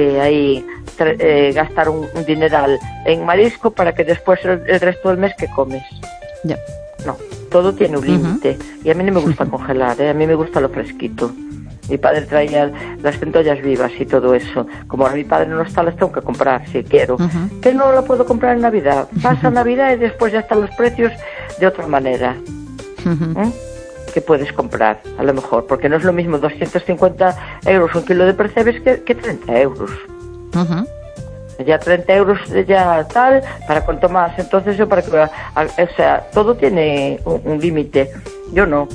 gastar un dineral en marisco para que después el resto del mes que comes. No, todo tiene un límite. Y a mí no me gusta congelar, a mí me gusta lo fresquito. Mi padre traía las centollas vivas y todo eso. Como ahora mi padre no está, las tengo que comprar si quiero. Que no la puedo comprar en Navidad. Pasa Navidad y después ya están los precios de otra manera. Que puedes comprar, a lo mejor, porque no es lo mismo 250 euros un kilo de percebes que 30 euros. Ya 30 euros ya tal, para cuánto más. Entonces yo todo tiene un límite. Yo no.